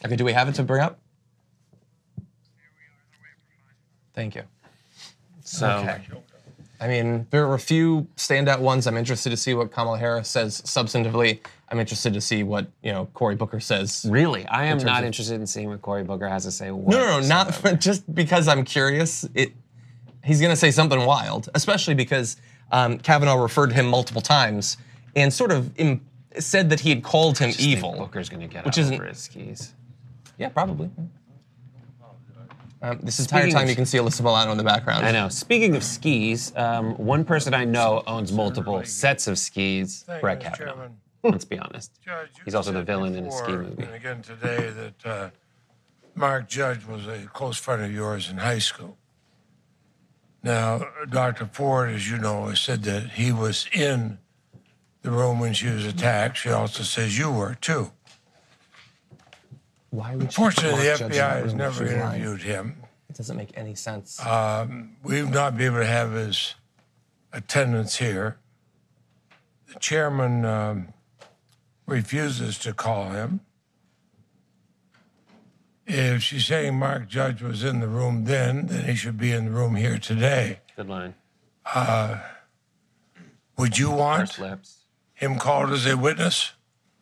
Okay, do we have it to bring up? Thank you. So, okay. I mean, there are a few standout ones. I'm interested to see what Kamala Harris says substantively. I'm interested to see what, Cory Booker says. Really? I am not interested in seeing what Cory Booker has to say. No, not just because I'm curious. He's going to say something wild, especially because Kavanaugh referred to him multiple times and sort of said that he had called him evil. Booker's going to get over his skis. Yeah, probably. This entire time you can see Alyssa Milano in the background. I know. Speaking of skis, one person I know owns multiple sets of skis, Brett Kavanaugh. Let's be honest. Judge, he's also the villain in a ski movie. And again today that Mark Judge was a close friend of yours in high school. Now, Dr. Ford, as you know, has said that he was in the room when she was attacked. She also says you were, too. Why would Unfortunately, the FBI has never interviewed him. It doesn't make any sense. We've not been able to have his attendance here. The chairman refuses to call him. If she's saying Mark Judge was in the room then he should be in the room here today. Good line. Would you want him called as a witness?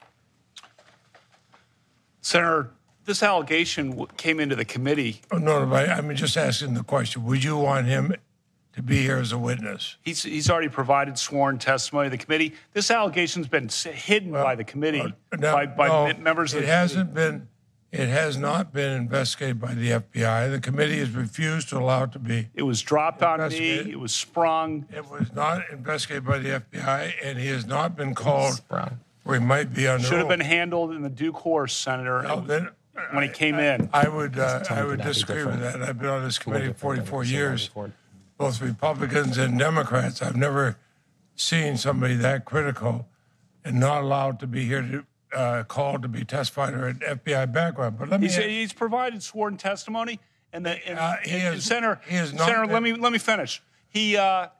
Senator, this allegation came into the committee. Oh, no, I'm just asking the question. Would you want him to be here as a witness? He's already provided sworn testimony to the committee. This allegation's been hidden by the committee, by members of the committee. It has not been investigated by the FBI. The committee has refused to allow it to be. It was dropped on me. It was sprung. It was not investigated by the FBI, and he has not been called where he might be under oath. Should have been handled in the due course, Senator, when he came in. I would disagree with that. I've been on this committee 44 years, both Republicans and Democrats. I've never seen somebody that critical and not allowed to be here to called to be testified or an FBI background. But he's provided sworn testimony, and Senator, Senator, let me finish. The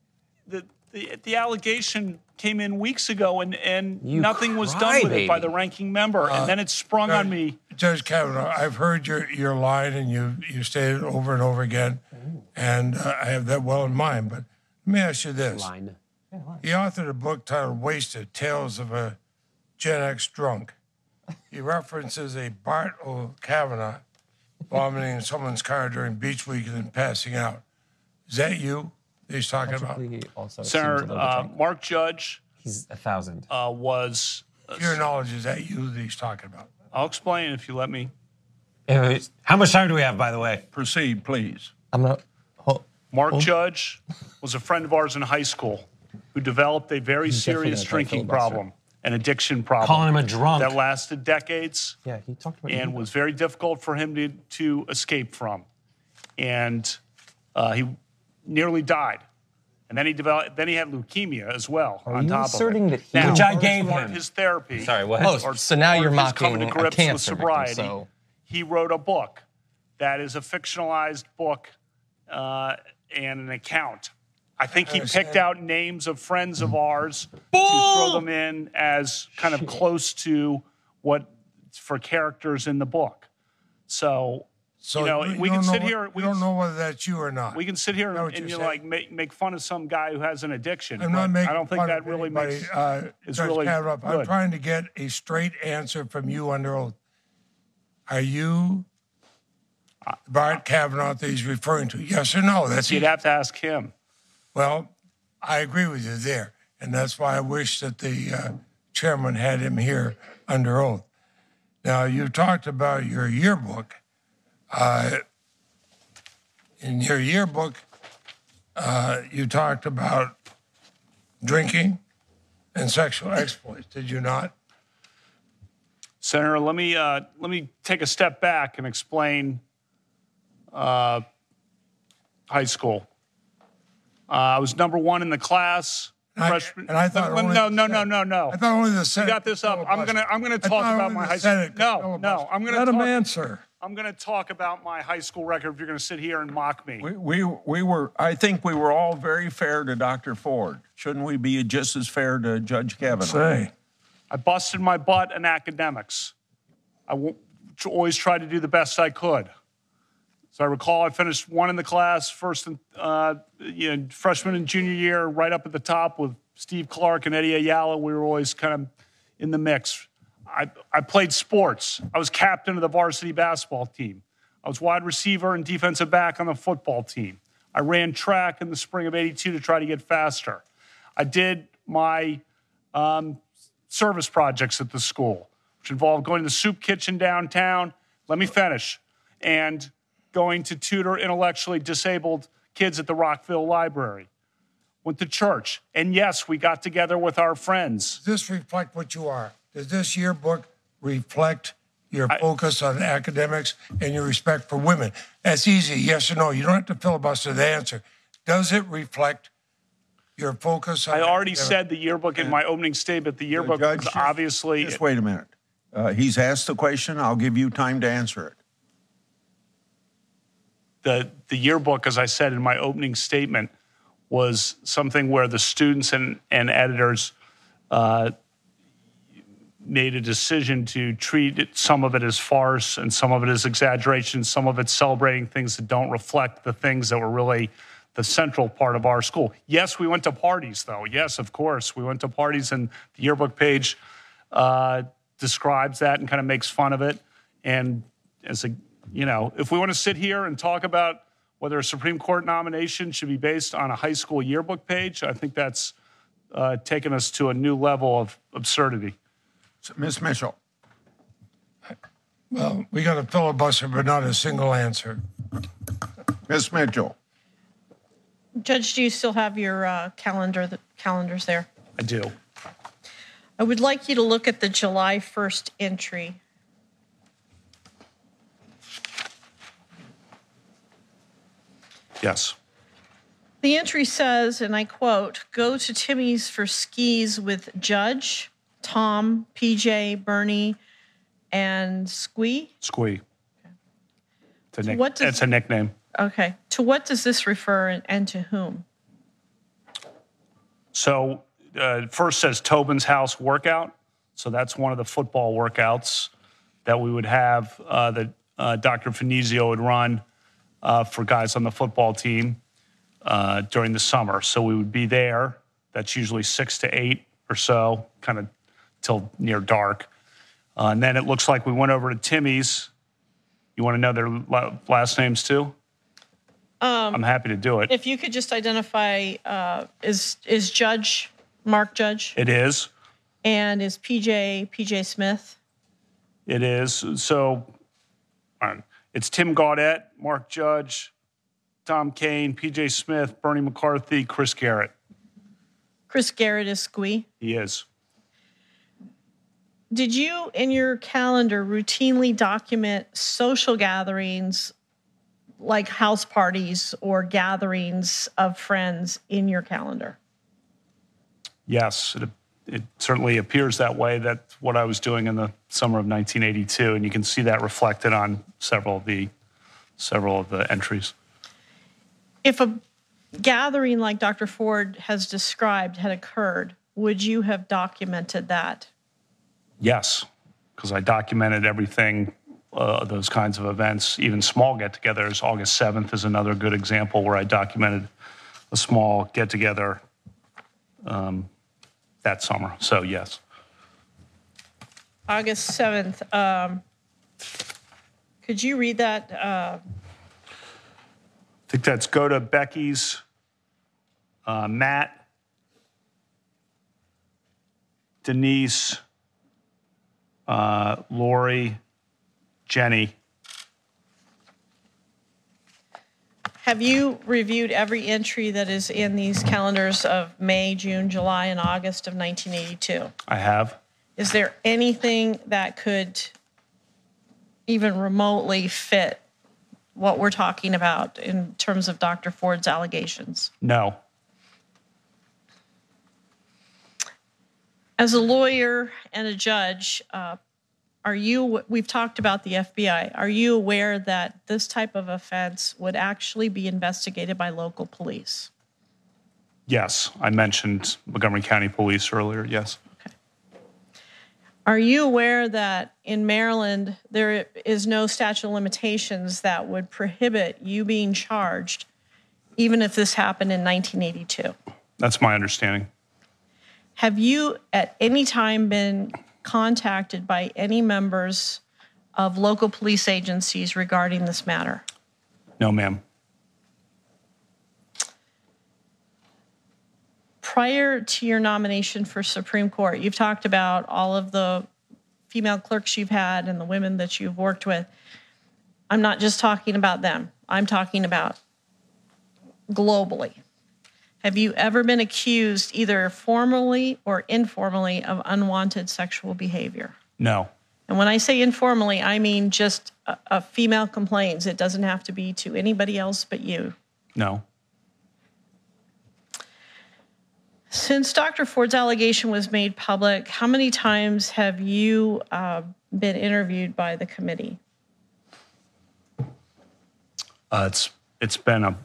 allegation came in weeks ago, and nothing was done with it by the ranking member, and then it sprung on me. Judge Kavanaugh, I've heard your line, and you stated it over and over again, and I have that well in mind. But let me ask you this: he authored a book titled "Wasted: Tales of a Gen X Drunk." He references a Bart Kavanaugh vomiting in someone's car during beach week and then passing out. Is that you that he's talking about? Senator, Mark Judge. He's 1,000. Was. To your knowledge, is that you that he's talking about? I'll explain if you let me. How much time do we have, by the way? Proceed, please. Mark Judge was a friend of ours in high school who developed a very serious drinking problem. An addiction problem. Calling him a drunk. That lasted decades. Yeah, he talked about and was very difficult for him to escape from. And he nearly died. And then he had leukemia as well. Are you asserting that he... Which I gave him. His therapy. Sorry, what? Oh, so now you're mocking a cancer sobriety. victim, so... He wrote a book that is a fictionalized book and an account. I think he picked out names of friends of ours to throw them in as kind of close to what for characters in the book. So we can sit here. We don't know whether that's you or not. We can sit here and make fun of some guy who has an addiction. I'm not making I don't think that really makes is really good. I'm trying to get a straight answer from you under oath. Are you Bart Kavanaugh that he's referring to? Yes or no? You'd have to ask him. Well, I agree with you there, and that's why I wish that the chairman had him here under oath. Now, you talked about your yearbook. In your yearbook, you talked about drinking and sexual exploits, did you not? Senator, let me take a step back and explain high school. I was number one in the class. Freshman. And I thought no. I thought only the Senate. You got this up. I'm gonna talk about my high school. No. I'm gonna let him answer. I'm gonna talk about my high school record. If you're gonna sit here and mock me, we were. I think we were all very fair to Dr. Ford. Shouldn't we be just as fair to Judge Kavanaugh? Say, I busted my butt in academics. I always tried to do the best I could. So I recall I finished one in the class, first and freshman and junior year, right up at the top with Steve Clark and Eddie Ayala. We were always kind of in the mix. I played sports. I was captain of the varsity basketball team. I was wide receiver and defensive back on the football team. I ran track in the spring of '82 to try to get faster. I did my service projects at the school, which involved going to the soup kitchen downtown. Let me finish. And going to tutor intellectually disabled kids at the Rockville Library. Went to church. And yes, we got together with our friends. Does this reflect what you are? Does this yearbook reflect your focus on academics and your respect for women? That's easy, yes or no. You don't have to filibuster the answer. Does it reflect your focus on I already academics? said the yearbook in my opening statement. The yearbook Judge, was obviously... Just wait a minute. He's asked the question. I'll give you time to answer it. The yearbook, as I said in my opening statement, was something where the students and editors made a decision to treat some of it as farce and some of it as exaggeration, some of it celebrating things that don't reflect the things that were really the central part of our school. Yes, we went to parties, though. Yes, of course, we went to parties, and the yearbook page describes that and kind of makes fun of it. And as a if we want to sit here and talk about whether a Supreme Court nomination should be based on a high school yearbook page, I think that's taken us to a new level of absurdity. So, Ms. Mitchell. Well, we got a filibuster, but not a single answer. Ms. Mitchell. Judge, do you still have your calendars there? I do. I would like you to look at the July 1st entry. Yes. The entry says, and I quote, "Go to Timmy's for skis with Judge, Tom, PJ, Bernie, and Squee." Squee. What does- It's a nickname. Okay. To what does this refer and to whom? So first says Tobin's House workout. So that's one of the football workouts that we would have that Dr. Finizio would run for guys on the football team during the summer. So we would be there. That's usually 6 to 8 or so, kind of till near dark. And then it looks like we went over to Timmy's. You want to know their last names too? I'm happy to do it. If you could just identify, is Judge Mark Judge? It is. And is PJ Smith? It is. So it's Tim Gaudette, Mark Judge, Tom Kane, PJ Smith, Bernie McCarthy, Chris Garrett. Chris Garrett is Squee. He is. Did you, in your calendar, routinely document social gatherings like house parties or gatherings of friends in your calendar? Yes, it certainly appears that way. That's what I was doing in the summer of 1982, and you can see that reflected on several of the entries. If a gathering like Dr. Ford has described had occurred, would you have documented that? Yes, because I documented everything, those kinds of events, even small get-togethers. August 7th is another good example where I documented a small get-together that summer. So, yes. August 7th. Could you read that? I think that's go to Becky's, Matt, Denise, Lori, Jenny. Have you reviewed every entry that is in these calendars of May, June, July, and August of 1982? I have. Is there anything that could even remotely fit what we're talking about in terms of Dr. Ford's allegations? No. As a lawyer and a judge, we've talked about the FBI. Are you aware that this type of offense would actually be investigated by local police? Yes, I mentioned Montgomery County Police earlier, yes. Are you aware that in Maryland, there is no statute of limitations that would prohibit you being charged, even if this happened in 1982? That's my understanding. Have you at any time been contacted by any members of local police agencies regarding this matter? No, ma'am. Prior to your nomination for Supreme Court, you've talked about all of the female clerks you've had and the women that you've worked with. I'm not just talking about them. I'm talking about globally. Have you ever been accused, either formally or informally, of unwanted sexual behavior? No. And when I say informally, I mean just a female complains. It doesn't have to be to anybody else but you. No. Since Dr. Ford's allegation was made public, how many times have you been interviewed by the committee? It's been a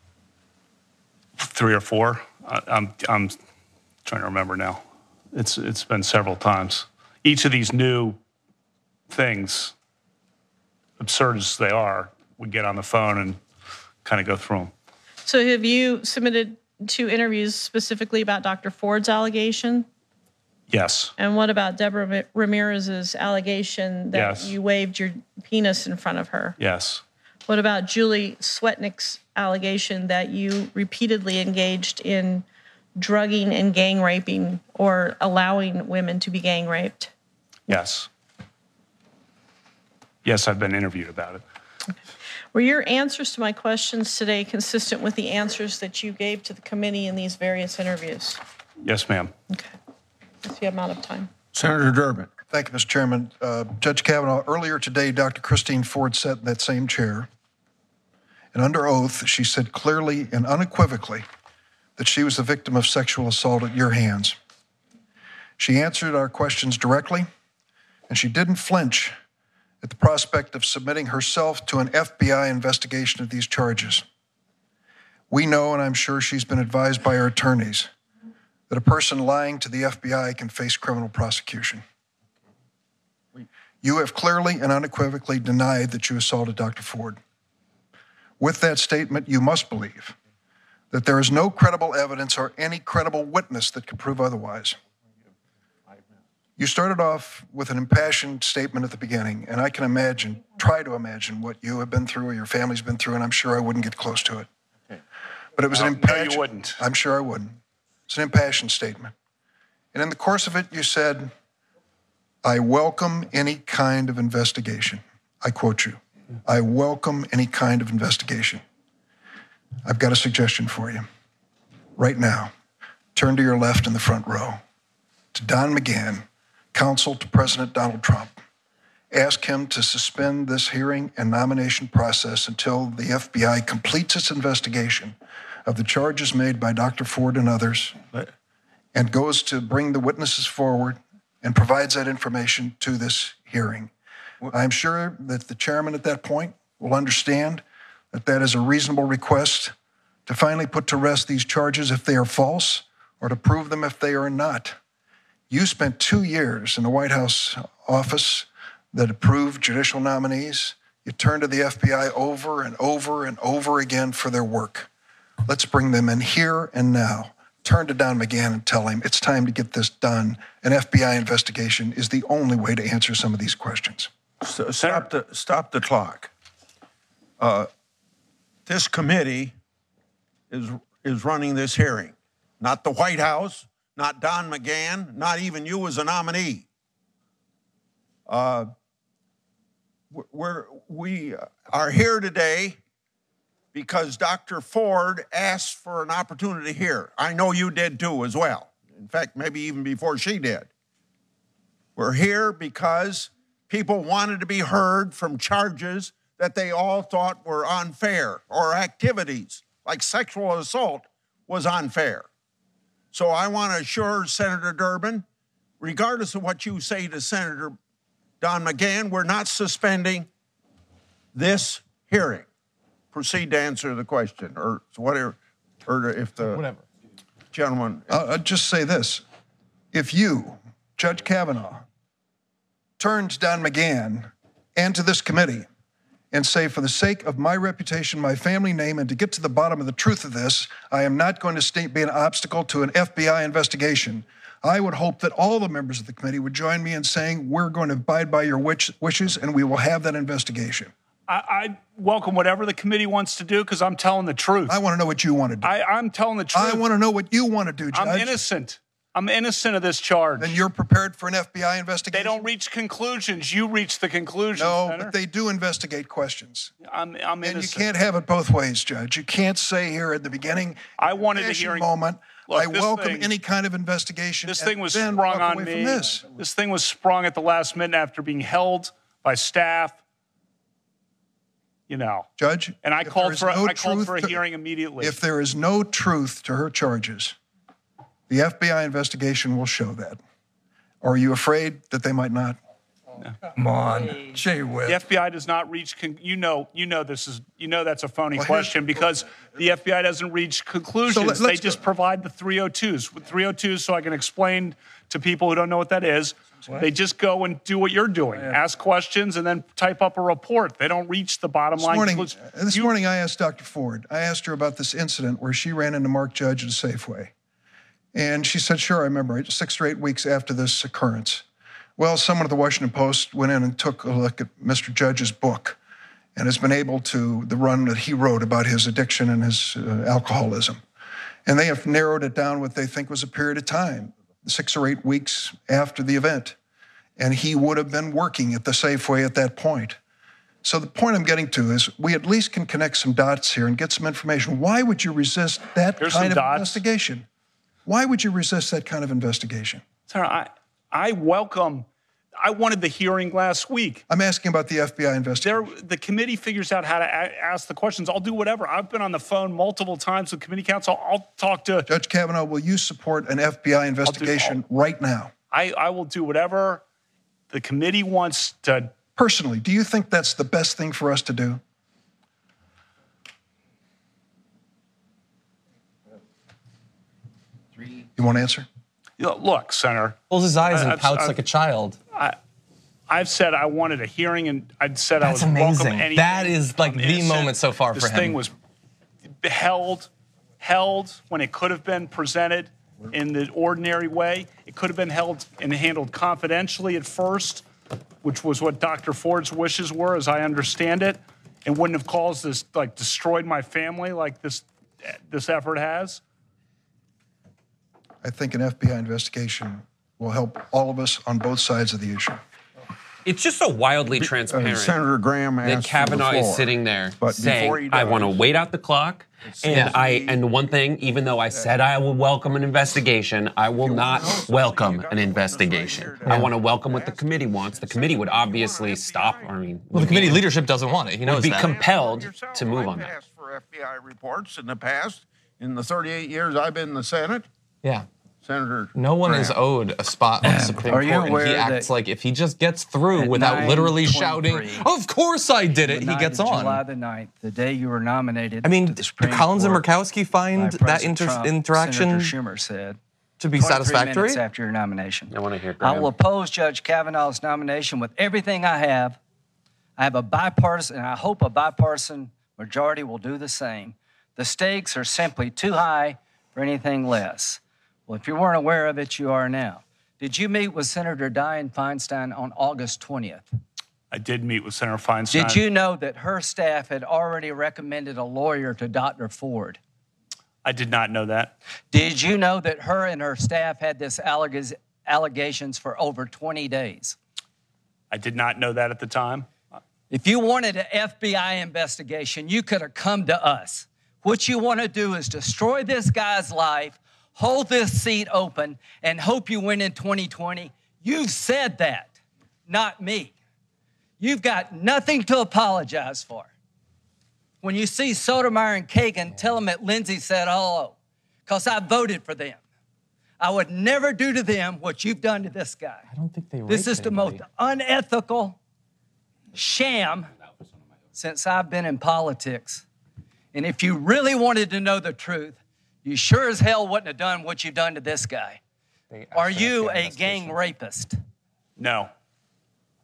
3 or 4. I'm trying to remember now. It's been several times. Each of these new things, absurd as they are, we get on the phone and kind of go through them. So have you submitted 2 interviews specifically about Dr. Ford's allegation? Yes. And what about Deborah Ramirez's allegation that Yes. you waved your penis in front of her? Yes. What about Julie Swetnick's allegation that you repeatedly engaged in drugging and gang raping or allowing women to be gang raped? Yes. Yes, I've been interviewed about it. Were your answers to my questions today consistent with the answers that you gave to the committee in these various interviews? Yes, ma'am. Okay. If I'm out of time. Senator Durbin. Thank you, Mr. Chairman. Judge Kavanaugh, earlier today, Dr. Christine Ford sat in that same chair, and under oath, she said clearly and unequivocally that she was the victim of sexual assault at your hands. She answered our questions directly, and she didn't flinch at the prospect of submitting herself to an FBI investigation of these charges. We know, and I'm sure she's been advised by her attorneys, that a person lying to the FBI can face criminal prosecution. You have clearly and unequivocally denied that you assaulted Dr. Ford. With that statement, you must believe that there is no credible evidence or any credible witness that can prove otherwise. You started off with an impassioned statement at the beginning, and I can imagine, try to imagine what you have been through or your family's been through, and I'm sure I wouldn't get close to it. But it was an impassioned... No, you wouldn't. I'm sure I wouldn't. It's an impassioned statement. And in the course of it, you said, I welcome any kind of investigation. I quote you. I welcome any kind of investigation. I've got a suggestion for you. Right now, turn to your left in the front row, to Don McGahn, counsel to President Donald Trump. Ask him to suspend this hearing and nomination process until the FBI completes its investigation of the charges made by Dr. Ford and others, and goes to bring the witnesses forward and provides that information to this hearing. I'm sure that the chairman at that point will understand that that is a reasonable request to finally put to rest these charges if they are false, or to prove them if they are not. You spent 2 years in the White House office that approved judicial nominees. You turned to the FBI over and over and over again for their work. Let's bring them in here and now. Turn to Don McGahn and tell him it's time to get this done. An FBI investigation is the only way to answer some of these questions. Stop the clock. This committee is running this hearing, not the White House, not Don McGahn, not even you as a nominee. We are here today because Dr. Ford asked for an opportunity here. I know you did too as well. In fact, maybe even before she did. We're here because people wanted to be heard from charges that they all thought were unfair, or activities like sexual assault was unfair. So I want to assure Senator Durbin, regardless of what you say to Senator Don McGahn, we're not suspending this hearing. Proceed to answer the question, or whatever, or if the gentleman... I'll just say this. If you, Judge Kavanaugh, turn to Don McGahn and to this committee and say, for the sake of my reputation, my family name, and to get to the bottom of the truth of this, I am not going to be an obstacle to an FBI investigation. I would hope that all the members of the committee would join me in saying we're going to abide by your wishes and we will have that investigation. I welcome whatever the committee wants to do because I'm telling the truth. I want to know what you want to do. I'm telling the truth. I want to know what you want to do, Judge. I'm innocent. I'm innocent of this charge. Then you're prepared for an FBI investigation? They don't reach conclusions. You reach the conclusions, No, Senator. but they do investigate questions. I'm innocent. And you can't have it both ways, Judge. You can't say here at the beginning, I wanted a hearing moment, Look, I welcome thing, any kind of investigation. This thing was then sprung walk on away me. From this. This thing was sprung at the last minute after being held by staff. You know, Judge, and I called for a hearing immediately. If there is no truth to her charges, the FBI investigation will show that. Or are you afraid that they might not? Come on, gee whiz. The FBI does not reach. That's a phony question because the FBI doesn't reach conclusions. So they just provide the 302s. With 302s, so I can explain to people who don't know what that is. They just go and do what you're doing, ask questions, and then type up a report. They don't reach the bottom line. This morning, I asked Dr. Ford. I asked her about this incident where she ran into Mark Judge at a Safeway. And she said, sure, I remember, 6 or 8 weeks after this occurrence. Well, someone at the Washington Post went in and took a look at Mr. Judge's book and has been able to, the run that he wrote about his addiction and his alcoholism. And they have narrowed it down what they think was a period of time, 6 or 8 weeks after the event. And he would have been working at the Safeway at that point. So the point I'm getting to is we at least can connect some dots here and get some information. Why would you resist that kind of investigation? Why would you resist that kind of investigation? Sir, I wanted the hearing last week. I'm asking about the FBI investigation. The committee figures out how to ask the questions. I'll do whatever. I've been on the phone multiple times with committee counsel. I'll talk to... Judge Kavanaugh, will you support an FBI investigation right now? I will do whatever the committee wants to... Personally, do you think that's the best thing for us to do? You want to answer? Look, Senator. Pulls his eyes and pouts like a child. I've said I wanted a hearing, and I'd said I was welcome anything. That is like the moment so far for him. This thing was held when it could have been presented in the ordinary way. It could have been held and handled confidentially at first, which was what Dr. Ford's wishes were, as I understand it, and wouldn't have caused this, like, destroyed my family like this effort has. I think an FBI investigation will help all of us on both sides of the issue. It's just so wildly transparent Senator Graham that Kavanaugh is sitting there saying, I want to wait out the clock. And one thing, even though I said I will welcome an investigation, I will not welcome an investigation. I want to welcome what the committee wants. The committee would obviously stop. The committee leadership doesn't want it. He knows would be compelled to move on that. I've asked for FBI reports in the past, in the 38 years I've been in the Senate. Yeah. Senator No one is owed a spot on the Supreme Court, and he acts like if he just gets through without literally shouting, "Of course I did it," he gets on. July the 9th, the day you were nominated. I mean, do Collins and Murkowski find that interaction Senator Schumer said, to be 23 satisfactory? minutes after your nomination. I want to hear Graham. I will oppose Judge Kavanaugh's nomination with everything I have. I have a bipartisan, and I hope a bipartisan majority will do the same. The stakes are simply too high for anything less. Well, if you weren't aware of it, you are now. Did you meet with Senator Dianne Feinstein on August 20th? I did meet with Senator Feinstein. Did you know that her staff had already recommended a lawyer to Dr. Ford? I did not know that. Did you know that her and her staff had this allegations for over 20 days? I did not know that at the time. If you wanted an FBI investigation, you could have come to us. What you want to do is destroy this guy's life, hold this seat open, and hope you win in 2020. You've said that, not me. You've got nothing to apologize for. When you see Sotomayor and Kagan, tell them that Lindsay said hello, because I voted for them. I would never do to them what you've done to this guy. I don't think they. This is the most unethical sham since I've been in politics. And if you really wanted to know the truth, you sure as hell wouldn't have done what you've done to this guy. Are you a gang rapist? No.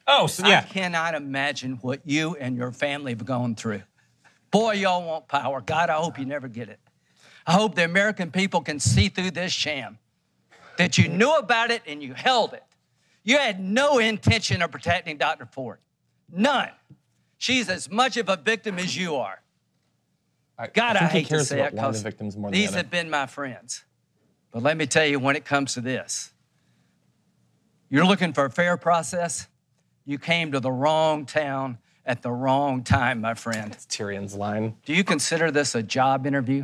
Oh, so, yeah. I cannot imagine what you and your family have gone through. Boy, y'all want power. God, I hope you never get it. I hope the American people can see through this sham, that you knew about it and you held it. You had no intention of protecting Dr. Ford. None. She's as much of a victim as you are. God, I hate to say it because these have been my friends. But let me tell you, when it comes to this, you're looking for a fair process, you came to the wrong town at the wrong time, my friend. It's Tyrion's line. Do you consider this a job interview?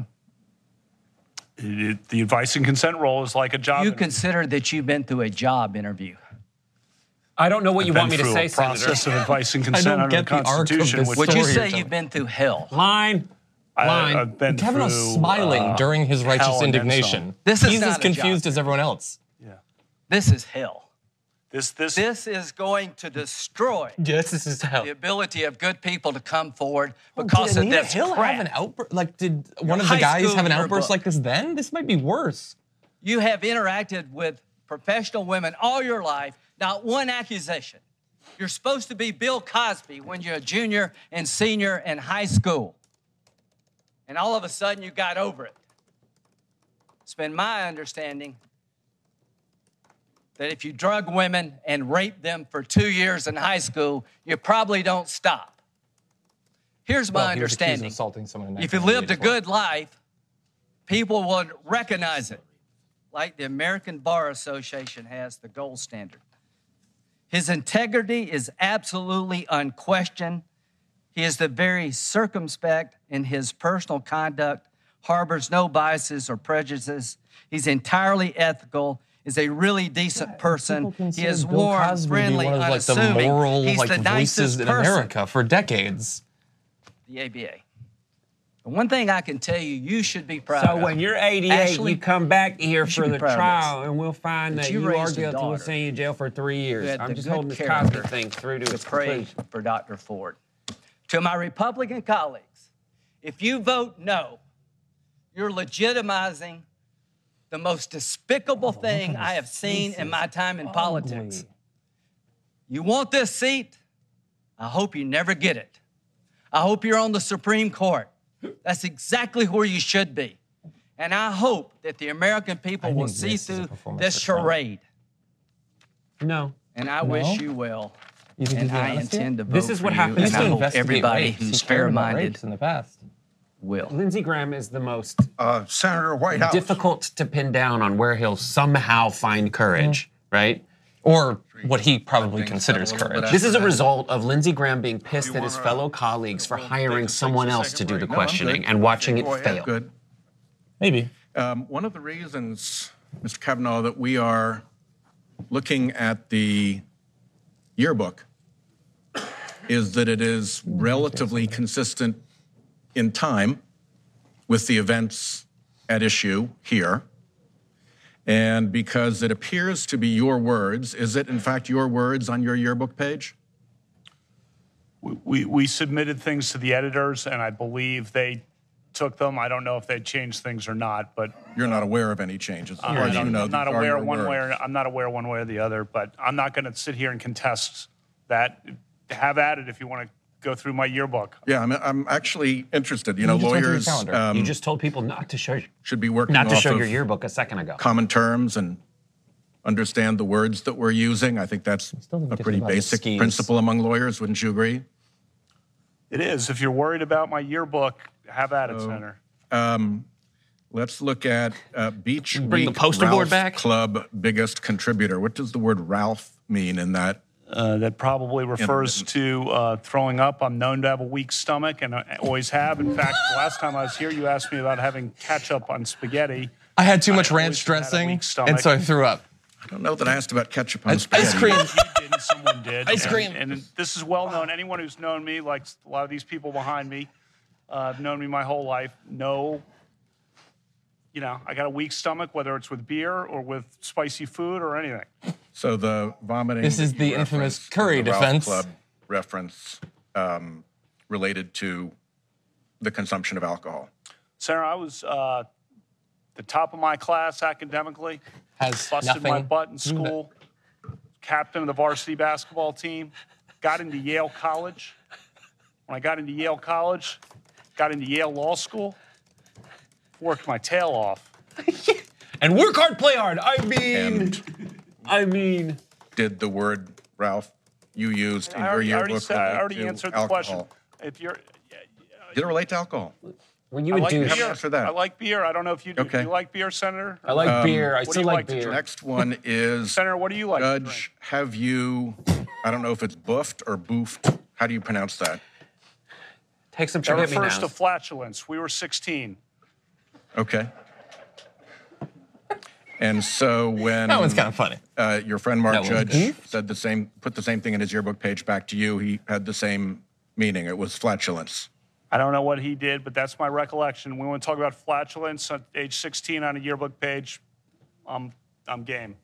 The advice and consent role is like a job interview. You consider that you've been through a job interview. I don't know what you want me to say, Senator. Process of advice and consent under the Constitution. Would you say you've been through hell? Line. I've been Kavanaugh's through, smiling during his righteous indignation. This is He's not as confused as everyone else. Yeah. This is hell. This is going to destroy Yes, this is hell. the ability of good people to come forward because of this Hill crap. have an outburst? Like, did one of the guys have an outburst like this then? This might be worse. You have interacted with professional women all your life, not one accusation. You're supposed to be Bill Cosby when you're a junior and senior in high school. And all of a sudden you got over it. It's been my understanding that if you drug women and rape them for 2 years in high school, you probably don't stop. Here's my understanding. If you lived a good life, people would recognize it, like the American Bar Association has the gold standard. His integrity is absolutely unquestioned. He is the very circumspect in his personal conduct, harbors no biases or prejudices. He's entirely ethical, is a really decent person. He is warm, friendly, unassuming. The moral, He's the voices nicest in person. America for decades. The ABA. The one thing I can tell you, you should be proud So of. when you're 88, Ashley, you come back here you should for be the proud of trial, this. and we'll find that you you are raised a guilty. We'll daughter send you to jail for 3 years. who had I'm the just good holding this character Cosby thing through to to its pray conclusion. for Dr. Ford. To my Republican colleagues, if you vote no, you're legitimizing the most despicable thing I have seen in my time in politics. You want this seat? I hope you never get it. I hope you're on the Supreme Court. That's exactly where you should be. And I hope that the American people will see through this charade. No. And I wish you well. And I intend to vote This is what for you, happens and I to hope everybody who's fair-minded in the past. will. Lindsey Graham is the most Senator Whitehouse. difficult to pin down on where he'll somehow find courage, right? Or what he probably considers courage. This is a result of Lindsey Graham being pissed at his fellow colleagues for hiring someone else to do the questioning and watching it fail. Good. Maybe. One of the reasons, Mr. Kavanaugh, that we are looking at the yearbook is that it is relatively consistent in time with the events at issue here. And because it appears to be your words, is it in fact your words on your yearbook page? We submitted things to the editors, and I believe they took them. I don't know if they changed things or not, but you're not aware of any changes. I'm not aware one way or the other. But I'm not going to sit here and contest that. Have at it if you want to go through my yearbook. Yeah, I'm actually interested. You know, lawyers. You just told people not to show. Should be working not to off show of your yearbook a second ago. Common terms and understand the words that we're using. I think that's a pretty basic principle among lawyers. Wouldn't you agree? It is. If you're worried about my yearbook, have at it, Senator. Let's look at Beach Bring Week the poster Ralph board back. Club biggest contributor. What does the word Ralph mean in that? That probably refers to throwing up. I'm known to have a weak stomach, and I always have. In fact, the last time I was here, you asked me about having ketchup on spaghetti. I had too much ranch dressing, and so I threw up. I don't know that I asked about ketchup on spaghetti. Ice cream. You didn't, someone did. Ice cream. And this is well known. Anyone who's known me, like a lot of these people behind me, have known me my whole life, know, you know, I got a weak stomach, whether it's with beer or with spicy food or anything. So the vomiting. This is the infamous Curry the Ralph defense. Club reference related to the consumption of alcohol. Sarah, I was the top of my class academically. Has busted my nothing butt in school. captain of the varsity basketball team, got into Yale College. When I got into Yale College, got into Yale Law School, worked my tail off. And work hard, play hard. I mean. Did the word, Ralph, you used in your yearbook I already answered the question. If you're, did it relate to alcohol? When you would do answer that. I like beer. I don't know if you do. Okay. Do you like beer, Senator? I like beer. I what do still you like to beer. drink? Next one is Senator, what do you like to drink? Judge, have you, I don't know if it's boofed or boofed. How do you pronounce that? Take some That forget me refers to now. flatulence. We were 16. Okay. And so when That one's kind of funny. Your friend Mark That one's Judge said put the same thing in his yearbook page back to you, he had the same meaning. It was flatulence. I don't know what he did, but that's my recollection. We want to talk about flatulence at age 16 on a yearbook page. I'm game.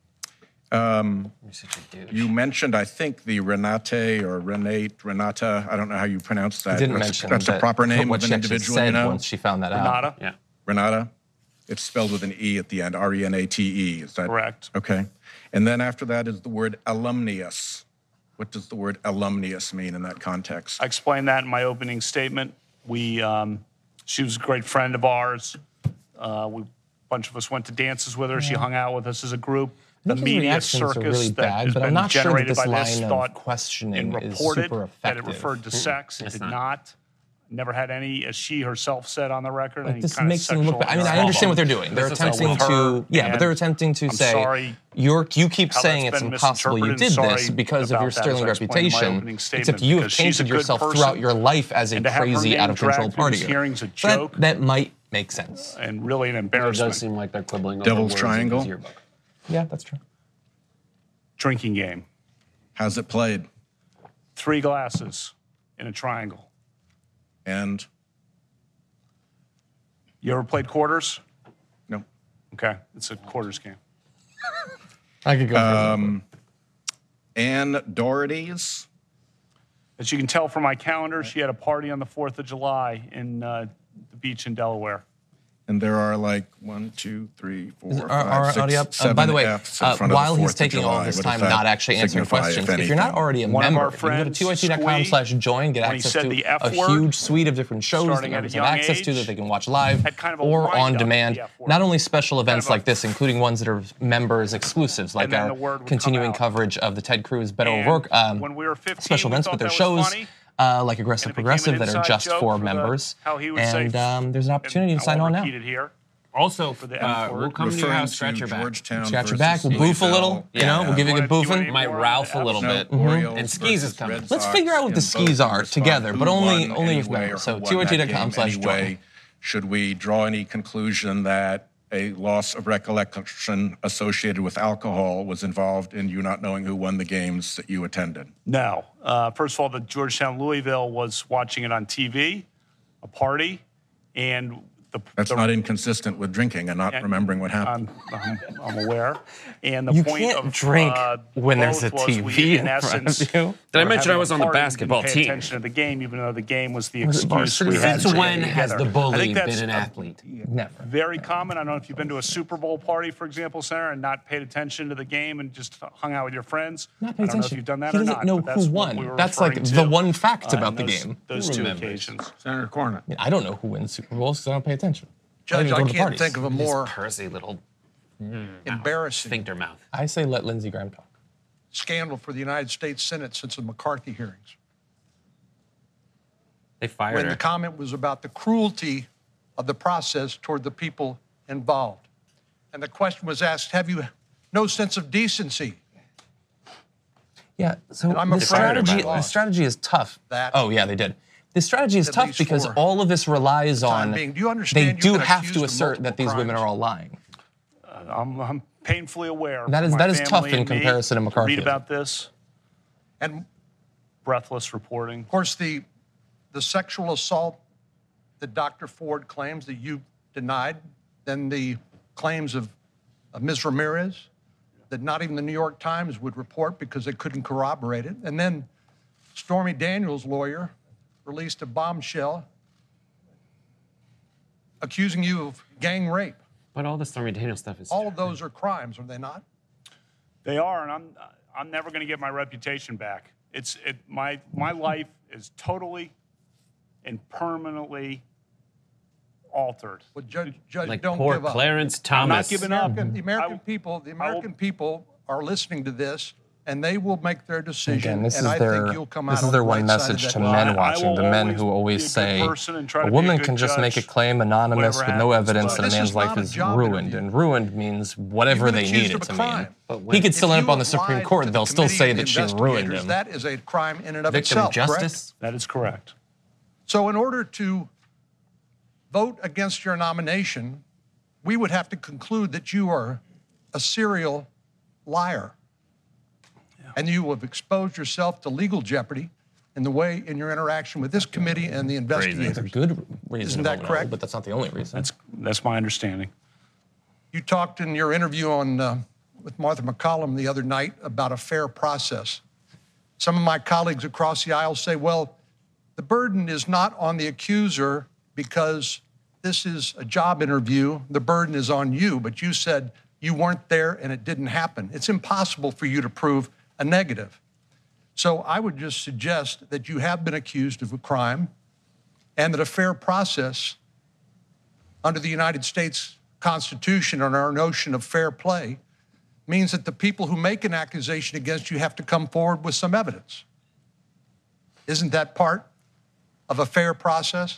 You mentioned, I think, the Renata, I don't know how you pronounce that. I didn't mention that's a proper name what of an she actually individual, said you know? once she found that out. Renata? Yeah. Renata? It's spelled with an E at the end, Renate. Is that Correct. Okay. And then after that is the word alumnius. What does the word alumnius mean in that context? I explained that in my opening statement. She was a great friend of ours. A bunch of us went to dances with her. She hung out with us as a group. The His media reactions are circus really that bad, has but I'm been not sure that generated this by this line of thought questioning and is reported super that it effective. referred to sex. It did not. Never had any, as she herself said on the record, any This kind makes of them look sexual bad. I mean, I understand what they're doing. They're This is attempting with her, to, yeah, but they're attempting to I'm say, sorry you keep how saying that's it's been impossible you did misinterpreted, this and because sorry of your about that, as sterling I explained in my reputation, opening statement, except you have because she's a painted good yourself person, throughout your life as a and to have her crazy, name out of control dragged through these partier. hearings a So that- joke. that might make sense. And really an It embarrassment. does seem like they're quibbling over Devil's words Triangle? in his yearbook. Yeah, that's true. Drinking game. How's it played? 3 glasses in a triangle. And You ever played quarters? no. Okay, it's a quarters game. I could go for Ann Doherty's. As you can tell from my calendar, she had a party on the 4th of July in the beach in Delaware. And there are like 1, 2, 3, 4, 5, our 6, audio up? 7 By the way, Fs in front of while the he's 4th of taking all July. this What does time that not actually answering signify, questions, if if you're not anything? already a One of member, our you can go to friends, tyt.com/join, get when he access said to the a F word, huge suite of different shows that starting at a members have young access to age, that they can watch live had kind of a or wind on up demand. the F word. Not only special events Kind of a- like this, including ones that are members exclusives, like And then our the word would continuing come out. coverage of the Ted Cruz Better And Work when we were 15, special we events, thought but they're that was shows funny. like Aggressive And it became Progressive an that are inside just joke for the- members. how he would say, And there's an opportunity to I sign won't on now. repeat it here. Also, For the F word. we'll come to your Referring house, scratch to your back. Georgetown Scratch your versus back, we'll boof a little, Louisville. you know, we'll give you a good Do you want boofing. any Might more on Ralph the a little F? bit. Orioles And skis is versus coming. Red Let's Sox figure out what in the both skis are respond. together, but Who only won if anyway, members. or So who won that game tyt.com/join. anyway. Should we draw any conclusion that a loss of recollection associated with alcohol was involved in you not knowing who won the games that you attended? No. First of all, the Georgetown Louisville was watching it on TV, a party, and That's not inconsistent with drinking and not remembering what happened. I'm aware. And the You point can't of drink when both there's a was we, TV in in front essence, of you. Did I were mention I having was a on the party, basketball didn't pay team? attention to the game, even though the game was the Was it excuse varsity we or had. Since to when get has together. the bully I think been that's an athlete? Never. very common. I don't know if you've been to a Super Bowl party, for example, Senator, and not paid attention to the game and just hung out with your friends. Not I pay don't know if attention. you've done that He or doesn't not. know but that's who what won. we were That's like referring the to, one fact in about the those- game. Those Who two remembers? occasions. Senator Cornyn. I mean, I don't know who wins Super Bowls because I don't pay attention. Judge, don't I even go to can't parties. think of a more Pursy little embarrassing sphincter mouth. I say let Lindsey Graham talk. scandal for the United States Senate since the McCarthy hearings. They fired When her. the comment was about the cruelty of the process toward the people involved. And the question was asked, have you no sense of decency? Yeah, so And I'm the afraid of strategy, my loss. the strategy is tough. That- Oh, yeah, they did. The strategy is At tough least because for all of this relies the time on. being. Do you understand They you've do been have accused to of assert that multiple these women crimes? are all lying. I'm painfully aware. That for is- my that is family tough in and me comparison to Read McCarthyism. about this. And Breathless reporting. of course, the sexual assault that Dr. Ford claims that you denied, then the claims of Ms. Ramirez that not even the New York Times would report because they couldn't corroborate it. And then Stormy Daniels' lawyer released a bombshell accusing you of gang rape. But all the Stormy Daniels stuff is. All of those are crimes, are they not? They are, and I'm never going to get my reputation back. My life is totally and permanently altered. Well, Judge, Like don't poor give up. Clarence I'm not Thomas. giving up. The American people are listening to this, and they will make their decision. Again, this and is I their think you'll come out this is on their the one right side of message that to line. men watching, the men who always say a woman can just make a claim anonymous with no evidence, and a This man's is life not a is job ruined. interview. And ruined means whatever You've been they accused need of it a to crime. mean. But when- He could still If end up you on the have Supreme lied Court. to the They'll still committee say of that she ruined investigators, him. That is a crime in and of Victim itself, correct? justice. That is correct. So in order to vote against your nomination, we would have to conclude that you are a serial liar. And you have exposed yourself to legal jeopardy in your interaction with this committee and the investigators. That's a good reason. Isn't to that vote no, correct? but that's not the only reason. That's my understanding. You talked in your interview with Martha McCollum the other night about a fair process. Some of my colleagues across the aisle say, well, the burden is not on the accuser because this is a job interview. The burden is on you. But you said you weren't there and it didn't happen. It's impossible for you to prove a negative. So I would just suggest that you have been accused of a crime and that a fair process under the United States Constitution and our notion of fair play means that the people who make an accusation against you have to come forward with some evidence. Isn't that part of a fair process?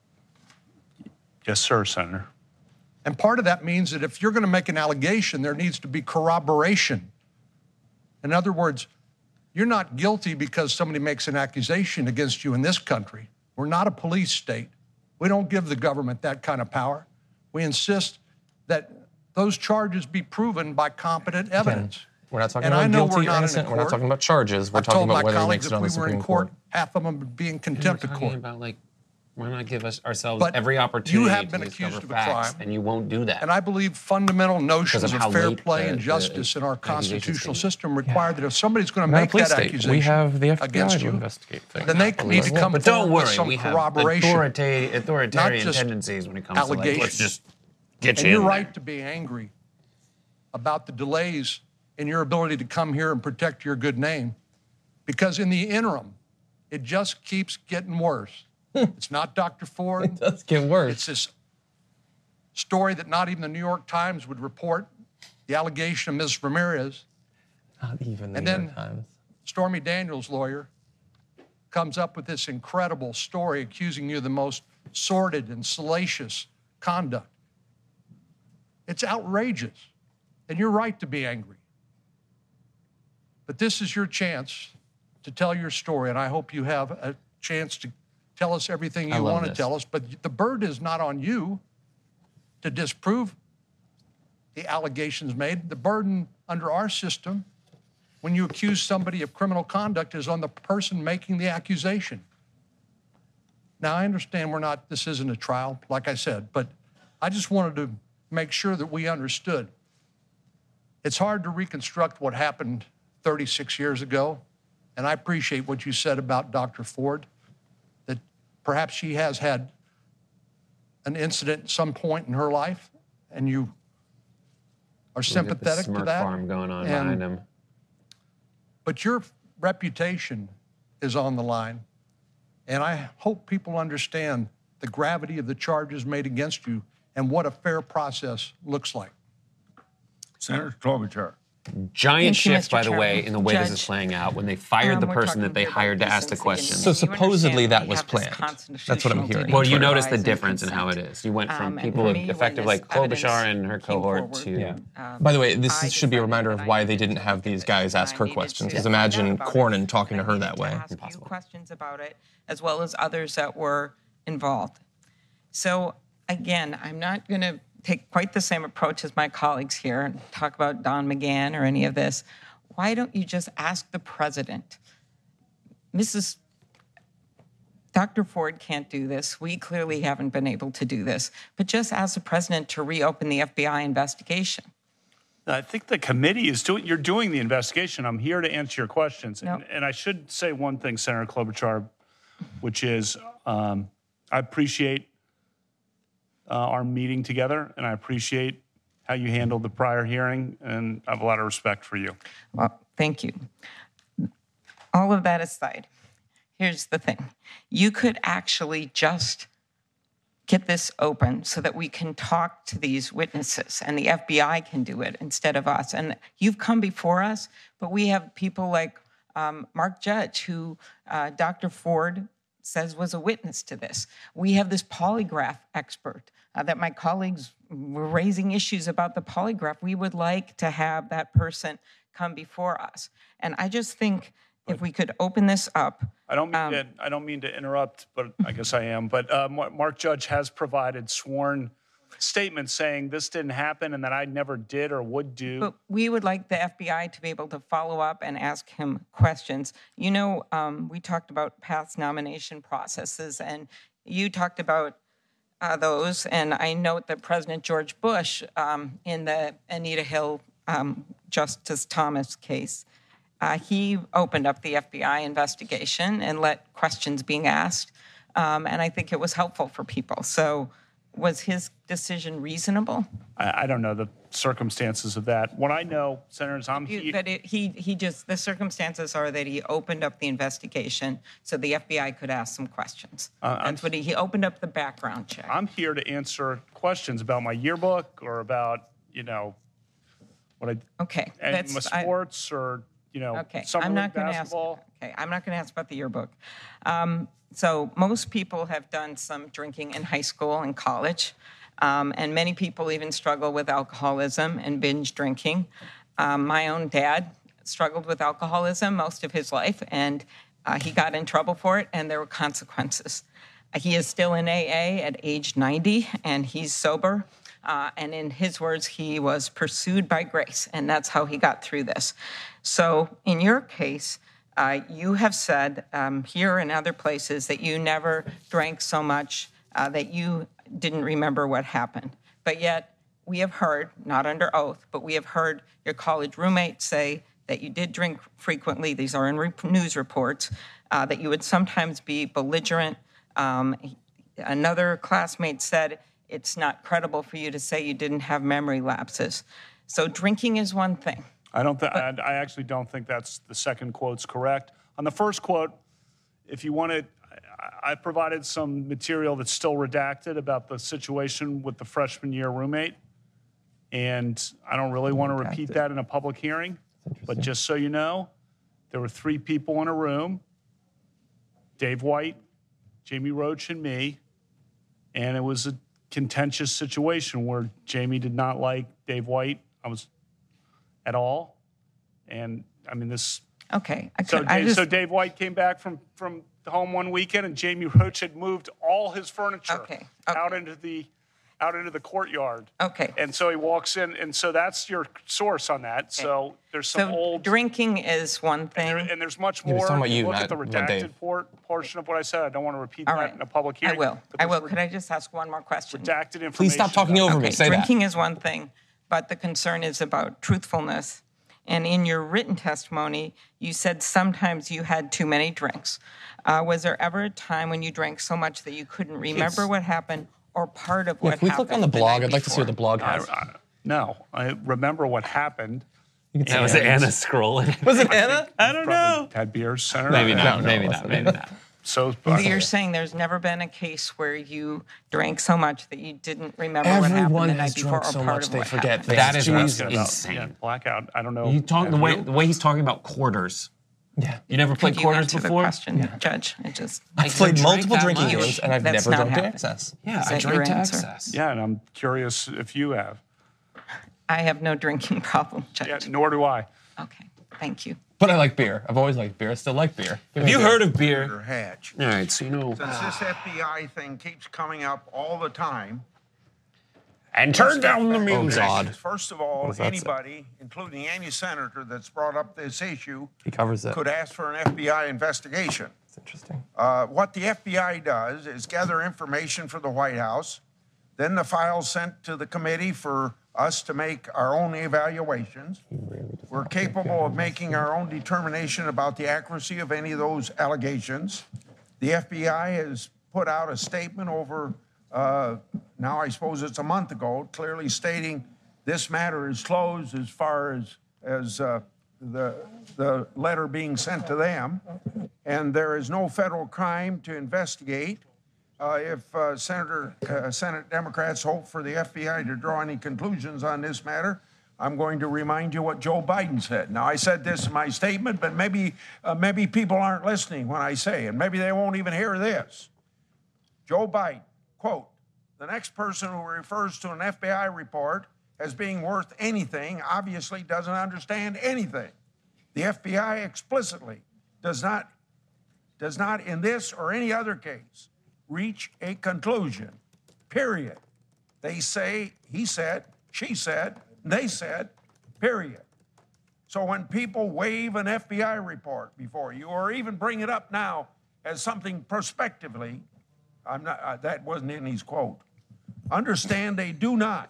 Yes, sir, Senator. And part of that means that if you're going to make an allegation, there needs to be corroboration. In other words, you're not guilty because somebody makes an accusation against you in this country. We're not a police state. We don't give the government that kind of power. We insist that those charges be proven by competent evidence. We're not talking And about I know guilty we're or not in innocent. a We're not court. talking about charges. We're I've talking told about my whether he colleagues makes it if on we the were in Supreme court, Court. half of them would be in contempt of talking court. about like, why not give ourselves But every opportunity you have to been discover accused of a facts, crime. and you won't do that. And I believe fundamental notions Because of of how fair late play and the justice in our accusations constitutional came. system require that if somebody's going to We're not a make police that state. accusation We have the FBI against to you, investigate things. then they need to come But don't forward with worry, some we have corroboration. authoritarian just tendencies when it comes to like, let's allegations. just get And you you're in right there. to be angry about the delays in your ability to come here and protect your good name, because in the interim, it just keeps getting worse. It's not Dr. Ford. It does get worse. It's this story that not even the New York Times would report, the allegation of Ms. Ramirez. Not even the And New then York Times. Stormy Daniels' lawyer comes up with this incredible story accusing you of the most sordid and salacious conduct. It's outrageous, and you're right to be angry. But this is your chance to tell your story, and I hope you have a chance to tell us everything I you love want to this. tell us. But the burden is not on you to disprove the allegations made. The burden under our system, when you accuse somebody of criminal conduct, is on the person making the accusation. Now, I understand this isn't a trial, like I said, but I just wanted to make sure that we understood. It's hard to reconstruct what happened 36 years ago, and I appreciate what you said about Dr. Ford, that perhaps she has had an incident at some point in her life, and you are sympathetic to Smirk that. farm going on And- behind him. But your reputation is on the line, and I hope people understand the gravity of the charges made against you and what a fair process looks like. Senator Klobuchar. Giant Thank you, shift, Mr. by the way, Chairman. in the way this is Judge, playing out when they fired the we're person that talking they here about hired to ask the decency. question. So You supposedly understand that we was have this planned. That's what I'm constitutional hearing. duty Well, to you notice the advise and difference in how it consent. is. You went from And people for me, effective when like this Klobuchar evidence and her came cohort forward, to By the way, this I should be a decided reminder that of I why needed they didn't to have look these at guys it, ask and her I needed questions. to Because find out imagine about it. Cornyn talking to I her needed that to way. ask you Impossible. questions about it, as well as others that were involved. So again, I'm not going to take quite the same approach as my colleagues here and talk about Don McGahn or any of this. Why don't you just ask the president? Dr. Ford can't do this. We clearly haven't been able to do this. But just ask the president to reopen the FBI investigation. I think the committee is you're doing the investigation. I'm here to answer your questions. No. And I should say one thing, Senator Klobuchar, which is I appreciate our meeting together, and I appreciate how you handled the prior hearing, and I have a lot of respect for you. Well, Thank you. All of that aside, here's the thing. You could actually just get this open so that we can talk to these witnesses and the FBI can do it instead of us. And you've come before us, but we have people like Mark Judge, who Dr. Ford says was a witness to this. We have this polygraph expert that my colleagues were raising issues about the polygraph. We would like to have that person come before us. And I just think if we could open this up. I don't mean to interrupt, but I guess I am. But Mark Judge has provided sworn statements saying this didn't happen and that I never did or would do. But we would like the FBI to be able to follow up and ask him questions. You know, we talked about past nomination processes, and you talked about those. And I note that President George Bush, in the Anita Hill Justice Thomas case, he opened up the FBI investigation and let questions being asked. And I think it was helpful for people. So was his decision reasonable? I don't know the circumstances of that. What I know, Senators, the circumstances are that he opened up the investigation so the FBI could ask some questions. That's what he opened up the background check. I'm here to answer questions about my yearbook or about, what I... Okay. And my sports or... Okay, I'm not going to ask. Okay, I'm not going to ask about the yearbook. So most people have done some drinking in high school and college, and many people even struggle with alcoholism and binge drinking. My own dad struggled with alcoholism most of his life, and he got in trouble for it, and there were consequences. He is still in AA at age 90, and he's sober. And in his words, he was pursued by grace, and that's how he got through this. So in your case, you have said here and other places that you never drank so much that you didn't remember what happened. But yet we have heard, not under oath, but we have heard your college roommate say that you did drink frequently. These are in news reports, that you would sometimes be belligerent. Another classmate said, it's not credible for you to say you didn't have memory lapses. So drinking is one thing. I actually don't think that's the second quote's correct. On the first quote, if you wanted, I provided some material that's still redacted about the situation with the freshman year roommate. And I don't really want to repeat that in a public hearing. But just so you know, there were 3 people in a room, Dave White, Jamie Roach, and me. And it was a contentious situation where Jamie did not like Dave White at all. And I mean, this. Okay. So Dave White came back from home one weekend, and Jamie Roach had moved all his furniture out into the courtyard. Okay. And so he walks in, and so that's your source on that. Okay. So there's some old. Drinking is one thing. And there's much more. Talking about you, look at the redacted portion of what I said. I don't want to repeat that in a public hearing. I will. Could I just ask one more question? Redacted information. Please stop talking over me. Say drinking is one thing, but the concern is about truthfulness. And in your written testimony, you said sometimes you had too many drinks. Was there ever a time when you drank so much that you couldn't remember what happened or part of what happened? If we click on the blog, I'd like to see what the blog has. No, I remember what happened. That was Anna scrolling. Was it Anna? I don't know. Had beers, Senator? Maybe not. So you're saying there's never been a case where you drank so much that you didn't remember what happened the night before or part of what happened? That is insane. Yeah, blackout. I don't know. The way he's talking about quarters. Yeah. You never played quarters before? The question, Judge. I've played multiple drinking games, and I've never drunk to excess. Yeah, I drank to excess. Yeah, and I'm curious if you have. I have no drinking problem, Judge. Yeah, nor do I. Okay, thank you. But I like beer. I've always liked beer. I still like beer. Have you heard of beer? Hatch. All right, so you know. Since this FBI thing keeps coming up all the time. And turn down the music. Oh, God. First of all, anybody, including any senator that's brought up this issue, he covers it, could ask for an FBI investigation. That's interesting. What the FBI does is gather information for the White House, then the files sent to the committee for us to make our own evaluations. We're capable of making our own determination about the accuracy of any of those allegations. The FBI has put out a statement over, now I suppose it's a month ago, clearly stating this matter is closed as far as the letter being sent to them, and there is no federal crime to investigate. If Senate Democrats hope for the FBI to draw any conclusions on this matter, I'm going to remind you what Joe Biden said. Now, I said this in my statement, but maybe people aren't listening when I say it. Maybe they won't even hear this. Joe Biden, quote, "The next person who refers to an FBI report as being worth anything obviously doesn't understand anything. The FBI explicitly does not in this or any other case reach a conclusion, period. They say, he said, she said, they said, period." So when people wave an FBI report before you, or even bring it up now as something prospectively, that wasn't in his quote. Understand they do not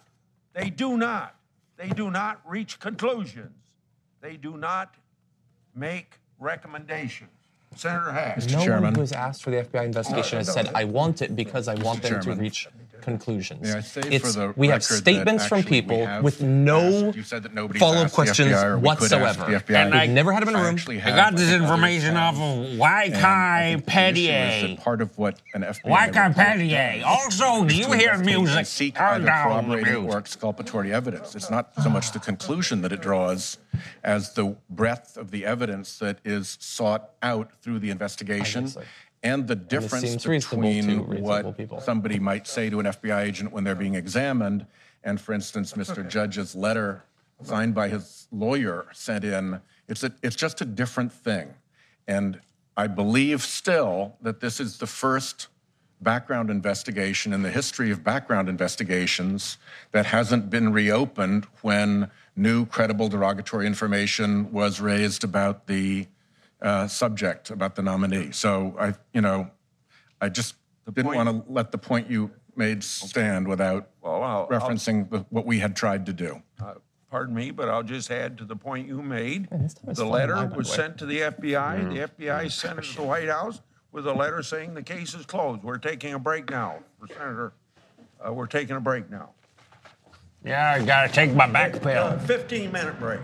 reach conclusions. They do not make recommendations. Senator Hatch. No one who has asked for the FBI investigation has said, "I want it because I want them to reach conclusions." We have statements from people with no follow-up questions whatsoever. And We've never had him in a room. I got this information off of Wycliffe Petier. Part of what an FBI Wycliffe Petier. Also, do you hear music? Seek either corroborating or exculpatory evidence. It's not so much the conclusion that it draws as the breadth of the evidence that is sought out through the investigation. And the difference between what somebody might say to an FBI agent when they're being examined, and for instance, Mr. Judge's letter signed by his lawyer sent in, it's just a different thing. And I believe still that this is the first background investigation in the history of background investigations that hasn't been reopened when new credible derogatory information was raised about the subject, about the nominee. So I just didn't want to let the point you made stand without referencing what we had tried to do. Pardon me, but I'll just add to the point you made. The letter was sent to the FBI. The FBI sent it to the White House with a letter saying the case is closed. We're taking a break now. Senator, we're taking a break now. Yeah, I got to take my back pill. 15-minute break.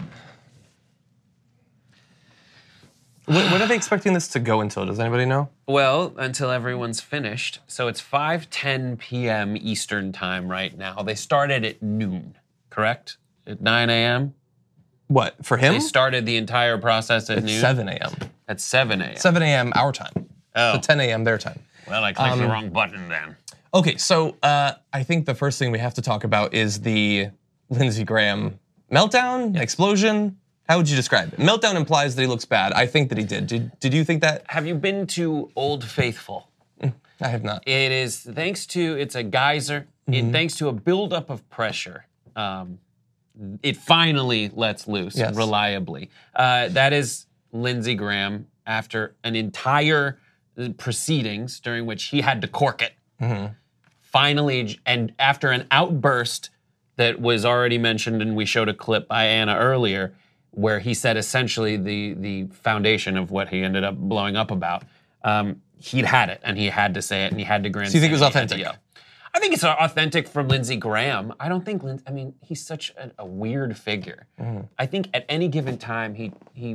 When are they expecting this to go until? Does anybody know? Well, until everyone's finished. So it's 5:10 p.m. Eastern time right now. They started at noon, correct? At 9 a.m.? What, for him? They started the entire process at noon? 7 a.m. At 7 a.m. 7 a.m. our time. Oh. So 10 a.m. their time. Well, I clicked the wrong button then. Okay, so I think the first thing we have to talk about is the Lindsey Graham meltdown, explosion. How would you describe it? Meltdown implies that he looks bad. I think that he did. Did you think that? Have you been to Old Faithful? I have not. It is it's a geyser. Thanks to a buildup of pressure, it finally lets loose reliably. That is Lindsey Graham after an entire proceedings during which he had to cork it. Finally, and after an outburst that was already mentioned, and we showed a clip by Anna earlier, where he said essentially the foundation of what he ended up blowing up about, he'd had it, and he had to say it, and he had to grant. So you think it was authentic? I think it's authentic from Lindsey Graham. I don't think, he's such a weird figure. I think at any given time, he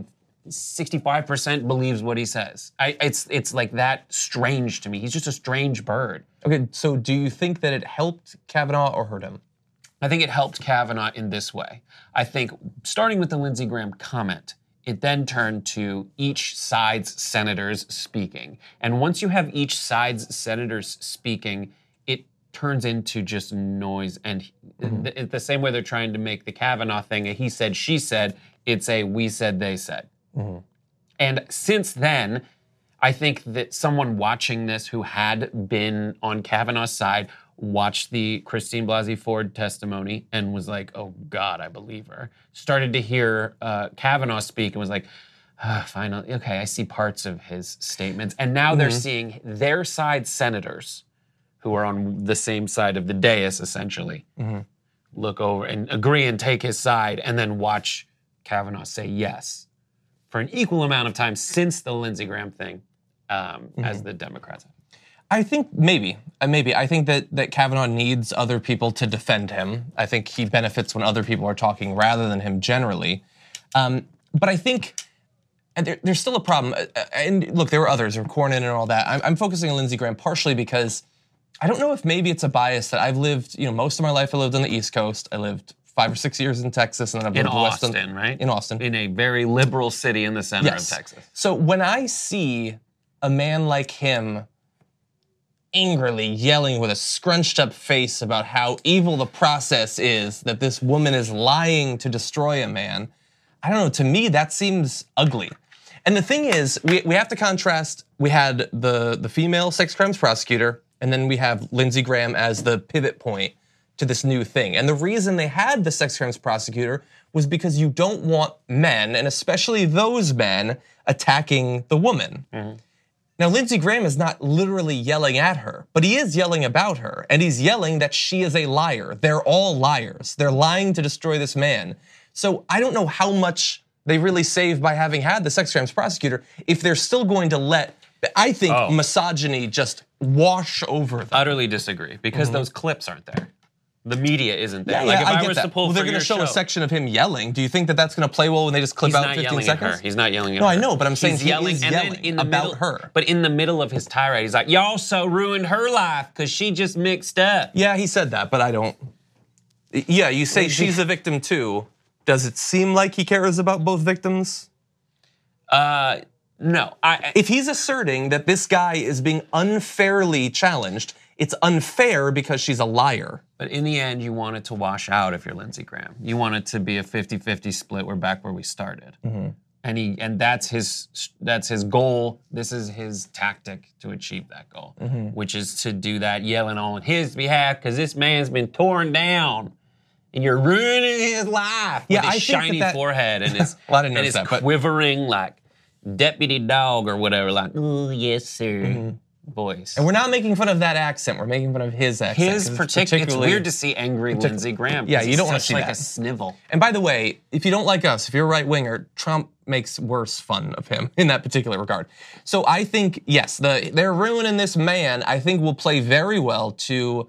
65% believes what he says. It's like that strange to me. He's just a strange bird. Okay, so do you think that it helped Kavanaugh or hurt him? I think it helped Kavanaugh in this way. I think starting with the Lindsey Graham comment, it then turned to each side's senators speaking. And once you have each side's senators speaking, it turns into just noise. And the same way they're trying to make the Kavanaugh thing a he said, she said, it's a we said, they said. And since then, I think that someone watching this who had been on Kavanaugh's side watched the Christine Blasey Ford testimony and was like, oh God, I believe her. Started to hear Kavanaugh speak and was like, finally, okay, I see parts of his statements. And now they're seeing their side senators who are on the same side of the dais, essentially, look over and agree and take his side and then watch Kavanaugh say yes for an equal amount of time since the Lindsey Graham thing as the Democrats have. I think maybe. I think that Kavanaugh needs other people to defend him. I think he benefits when other people are talking rather than him generally. But I think there's still a problem. And look, there were others, or Cornyn and all that. I'm focusing on Lindsey Graham partially because I don't know if maybe it's a bias that I've lived, most of my life I lived on the East Coast. I lived 5 or 6 years in Texas, and then I've lived in Austin, right? In Austin. In a very liberal city in the center of Texas. So when I see a man like him angrily yelling with a scrunched up face about how evil the process is, that this woman is lying to destroy a man, I don't know, to me that seems ugly. And the thing is, we have to contrast, we had the female sex crimes prosecutor, and then we have Lindsey Graham as the pivot point to this new thing. And the reason they had the sex crimes prosecutor was because you don't want men, and especially those men, attacking the woman. Mm-hmm. Now, Lindsey Graham is not literally yelling at her, but he is yelling about her, and he's yelling that she is a liar. They're all liars. They're lying to destroy this man. So I don't know how much they really save by having had the sex crimes prosecutor if they're still going to let, I think, misogyny just wash over them. Utterly disagree, because those clips aren't there. The media isn't there. Yeah, I get that. Well, they're going to show a section of him yelling. Do you think that that's going to play well when they just clip out 15 seconds? He's not yelling at her. No, I know, but I'm saying he is yelling about her. But in the middle of his tirade, he's like, y'all so ruined her life because she just mixed up. Yeah, he said that, but I don't. Yeah, you say she's a victim too. Does it seem like he cares about both victims? No. If he's asserting that this guy is being unfairly challenged, it's unfair because she's a liar. But in the end, you want it to wash out if you're Lindsey Graham. You want it to be a 50-50 split. We're back where we started. Mm-hmm. And that's his goal. This is his tactic to achieve that goal, which is to do that yelling on his behalf because this man's been torn down. And you're ruining his life with his shiny forehead and his, quivering like deputy dog or whatever, like, oh, yes, sir, voice. And we're not making fun of that accent. We're making fun of his accent. It's weird to see angry Lindsey Graham. Yeah, you don't want to see like that. A snivel. And by the way, if you don't like us, if you're a right-winger, Trump makes worse fun of him in that particular regard. So I think, yes, they're ruining this man, I think will play very well to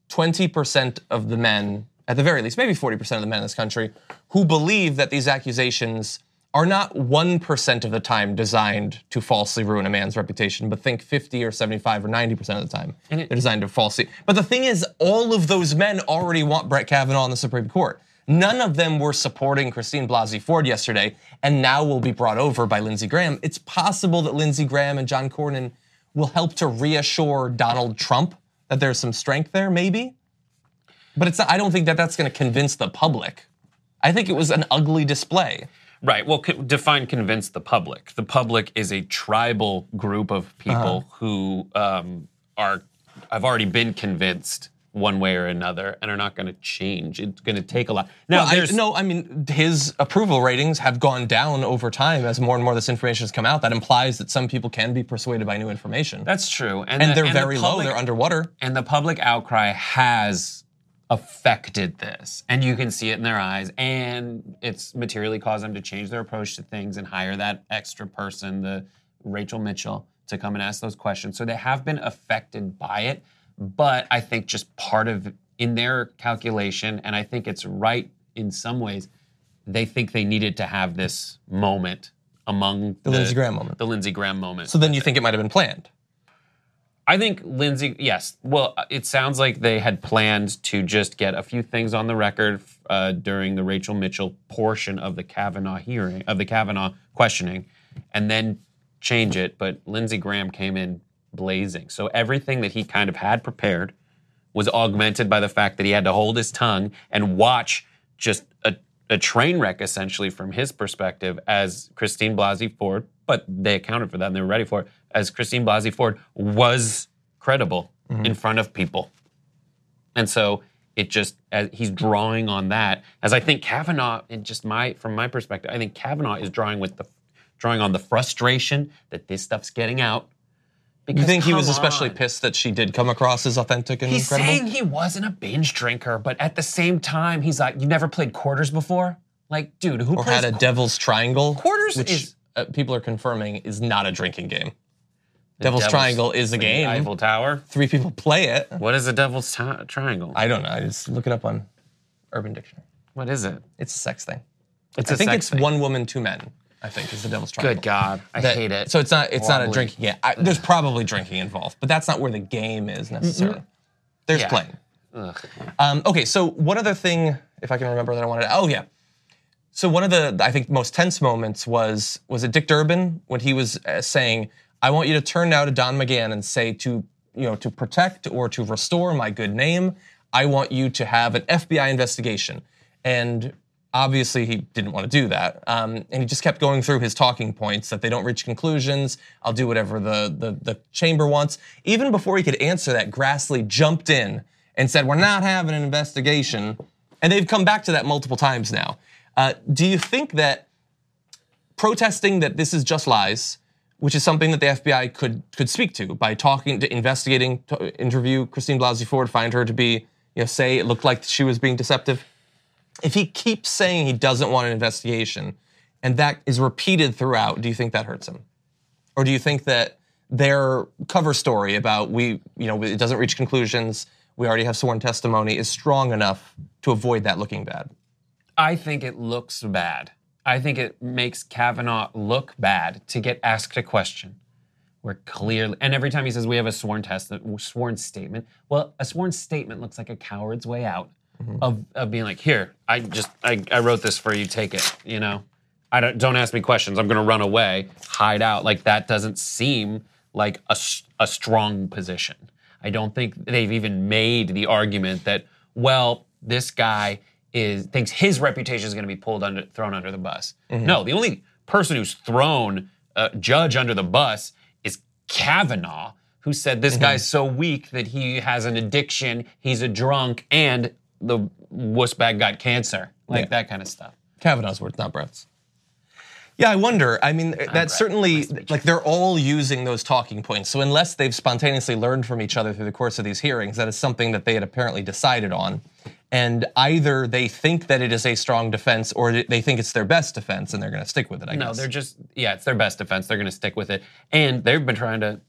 20% of the men, at the very least, maybe 40% of the men in this country, who believe that these accusations are not 1% of the time designed to falsely ruin a man's reputation, but think 50 or 75 or 90% of the time they're designed to falsely. But the thing is, all of those men already want Brett Kavanaugh on the Supreme Court. None of them were supporting Christine Blasey Ford yesterday, and now will be brought over by Lindsey Graham. It's possible that Lindsey Graham and John Cornyn will help to reassure Donald Trump that there's some strength there, maybe. But it's not, I don't think that that's going to convince the public. I think it was an ugly display. Right. Well, define convince the public. The public is a tribal group of people who have already been convinced one way or another and are not going to change. It's going to take a lot. Now, his approval ratings have gone down over time as more and more of this information has come out. That implies that some people can be persuaded by new information. That's true. And they're very low. They're underwater. And the public outcry has affected this, and you can see it in their eyes, and it's materially caused them to change their approach to things and hire that extra person, the Rachel Mitchell, to come and ask those questions. So they have been affected by it, but I think just part of in their calculation, and I think it's right in some ways, they think they needed to have this moment among the Lindsey Graham moment. The Lindsey Graham moment. So then you think it might have been planned? I think Lindsey, yes. Well, it sounds like they had planned to just get a few things on the record during the Rachel Mitchell portion of the Kavanaugh hearing, of the Kavanaugh questioning, and then change it. But Lindsey Graham came in blazing. So everything that he kind of had prepared was augmented by the fact that he had to hold his tongue and watch just a train wreck, essentially, from his perspective as Christine Blasey Ford, but they accounted for that and they were ready for it, as Christine Blasey Ford was credible in front of people. And so it just, as he's drawing on that, as I think Kavanaugh, from my perspective, I think Kavanaugh is drawing on the frustration that this stuff's getting out. You think he was especially pissed that she did come across as authentic and He's credible? saying he wasn't a binge drinker, but at the same time, he's like, you never played quarters before? Like, dude, who plays... Or had a devil's triangle? Quarters which people are confirming is not a drinking game. Devil's Triangle is a game. Eiffel Tower. 3 people play it. What is a Devil's Triangle? I don't know. I just look it up on Urban Dictionary. What is it? It's a sex thing. It's I think it's one woman, two men. I think is the Devil's Triangle. Good God, I hate it. So it's not a drinking game. There's probably drinking involved, but that's not where the game is necessarily. There's playing. Okay, so one other thing, if I can remember that I wanted to, So one of the, I think, most tense moments was it Dick Durbin when he was saying, I want you to turn now to Don McGahn and say to protect or to restore my good name, I want you to have an FBI investigation. And obviously he didn't want to do that. And he just kept going through his talking points that they don't reach conclusions. I'll do whatever the chamber wants. Even before he could answer that, Grassley jumped in and said, we're not having an investigation. And they've come back to that multiple times now. Do you think that protesting that this is just lies, which is something that the FBI could speak to by investigating, interview Christine Blasey Ford, find her to be, say it looked like she was being deceptive? If he keeps saying he doesn't want an investigation, and that is repeated throughout, do you think that hurts him? Or do you think that their cover story about it doesn't reach conclusions, we already have sworn testimony, is strong enough to avoid that looking bad? I think it looks bad. I think it makes Kavanaugh look bad to get asked a question where clearly, and every time he says we have a sworn statement, well, a sworn statement looks like a coward's way out of being like, here, I wrote this for you, take it, don't ask me questions, I'm gonna run away, hide out. Like, that doesn't seem like a strong position. I don't think they've even made the argument that, well, this guy thinks his reputation is going to be thrown under the bus. No, the only person who's thrown Judge under the bus is Kavanaugh, who said this guy's so weak that he has an addiction, he's a drunk, and the wuss bag got cancer. That kind of stuff. Kavanaugh's words, not Brett's. Yeah, I wonder. I mean, that's certainly, they're all using those talking points. So unless they've spontaneously learned from each other through the course of these hearings, that is something that they had apparently decided on. And either they think that it is a strong defense or they think it's their best defense and they're going to stick with it, I guess. No, they're just, it's their best defense. They're going to stick with it. And they've been trying to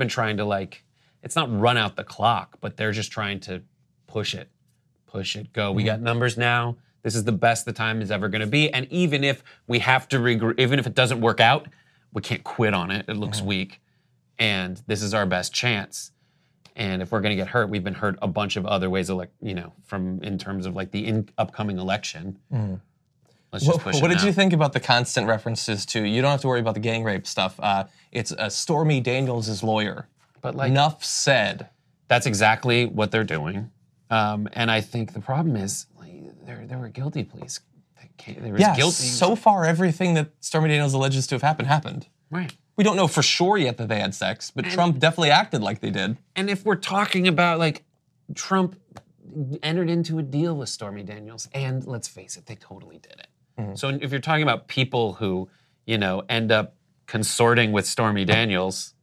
it's not run out the clock, but they're just trying to push it, go. We got numbers now. This is the best the time is ever going to be. And even if we have to even if it doesn't work out, we can't quit on it. It looks weak. And this is our best chance. And if we're going to get hurt, we've been hurt a bunch of other ways, in terms of the upcoming election. Let's just push it. What did you think about the constant references to, you don't have to worry about the gang rape stuff. It's Stormy Daniels' lawyer. But enough said. That's exactly what they're doing. And I think the problem is there were guilty pleas. So far everything that Stormy Daniels alleges to have happened. Right. We don't know for sure yet that they had sex, but Trump definitely acted like they did. And if we're talking about, Trump entered into a deal with Stormy Daniels, and let's face it, they totally did it. So if you're talking about people who, end up consorting with Stormy Daniels.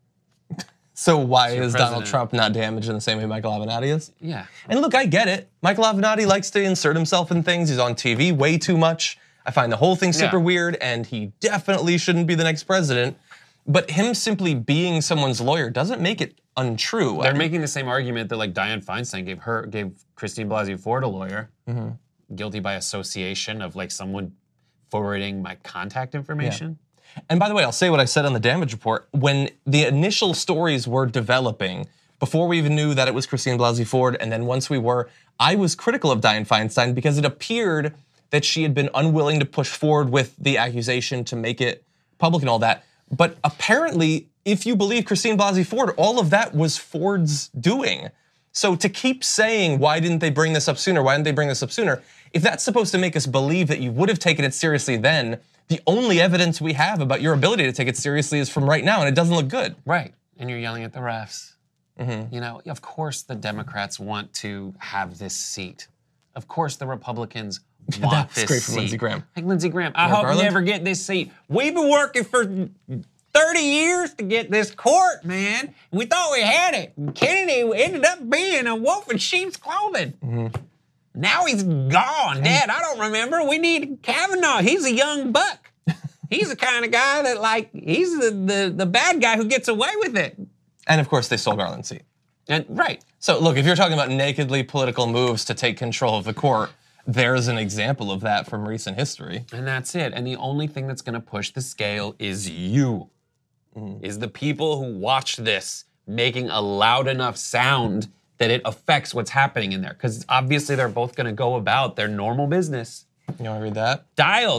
So why is Donald Trump not damaged in the same way Michael Avenatti is? Yeah. And look, I get it. Michael Avenatti likes to insert himself in things. He's on TV way too much. I find the whole thing super weird, and he definitely shouldn't be the next president. But him simply being someone's lawyer doesn't make it untrue. They're making the same argument that Dianne Feinstein gave Christine Blasey Ford a lawyer, guilty by association of someone forwarding my contact information. Yeah. And by the way, I'll say what I said on the damage report. When the initial stories were developing, before we even knew that it was Christine Blasey Ford, and then once we were, I was critical of Dianne Feinstein because it appeared that she had been unwilling to push forward with the accusation to make it public and all that. But apparently, if you believe Christine Blasey Ford, all of that was Ford's doing. So to keep saying, why didn't they bring this up sooner? Why didn't they bring this up sooner? If that's supposed to make us believe that you would have taken it seriously then, the only evidence we have about your ability to take it seriously is from right now, and it doesn't look good. Right, and you're yelling at the refs. Of course the Democrats want to have this seat. Of course the Republicans want this great seat. from Lindsey Graham. Like Lindsey Graham, I hope you never get this seat. We've been working for 30 years to get this court, man. We thought we had it. Kennedy ended up being a wolf in sheep's clothing. Now he's gone. Dad, I don't remember. We need Kavanaugh. He's a young buck. He's the kind of guy that, he's the bad guy who gets away with it. And of course, they stole Garland's seat. And right. So look, if you're talking about nakedly political moves to take control of the court, there's an example of that from recent history. And that's it. And the only thing that's going to push the scale is you. Is the people who watch this making a loud enough sound that it affects what's happening in there. Because obviously they're both going to go about their normal business. You want to read that? Dial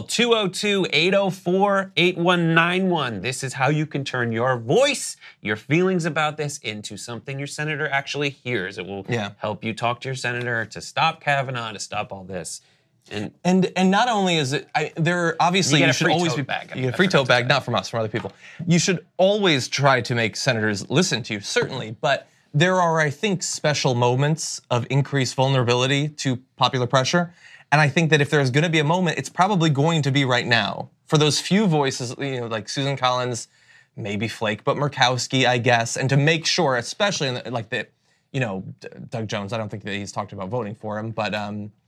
202-804-8191. This is how you can turn your voice, your feelings about this, into something your senator actually hears. It will help you talk to your senator to stop Kavanaugh, to stop all this. And not only is it, obviously you should always be bag. You get a free tote bag, not from us, from other people. You should always try to make senators listen to you, certainly, but there are, I think, special moments of increased vulnerability to popular pressure. And I think that if there's going to be a moment, it's probably going to be right now. For those few voices, like Susan Collins, maybe Flake, but Murkowski, I guess, and to make sure, especially in Doug Jones, I don't think that he's talked about voting for him, but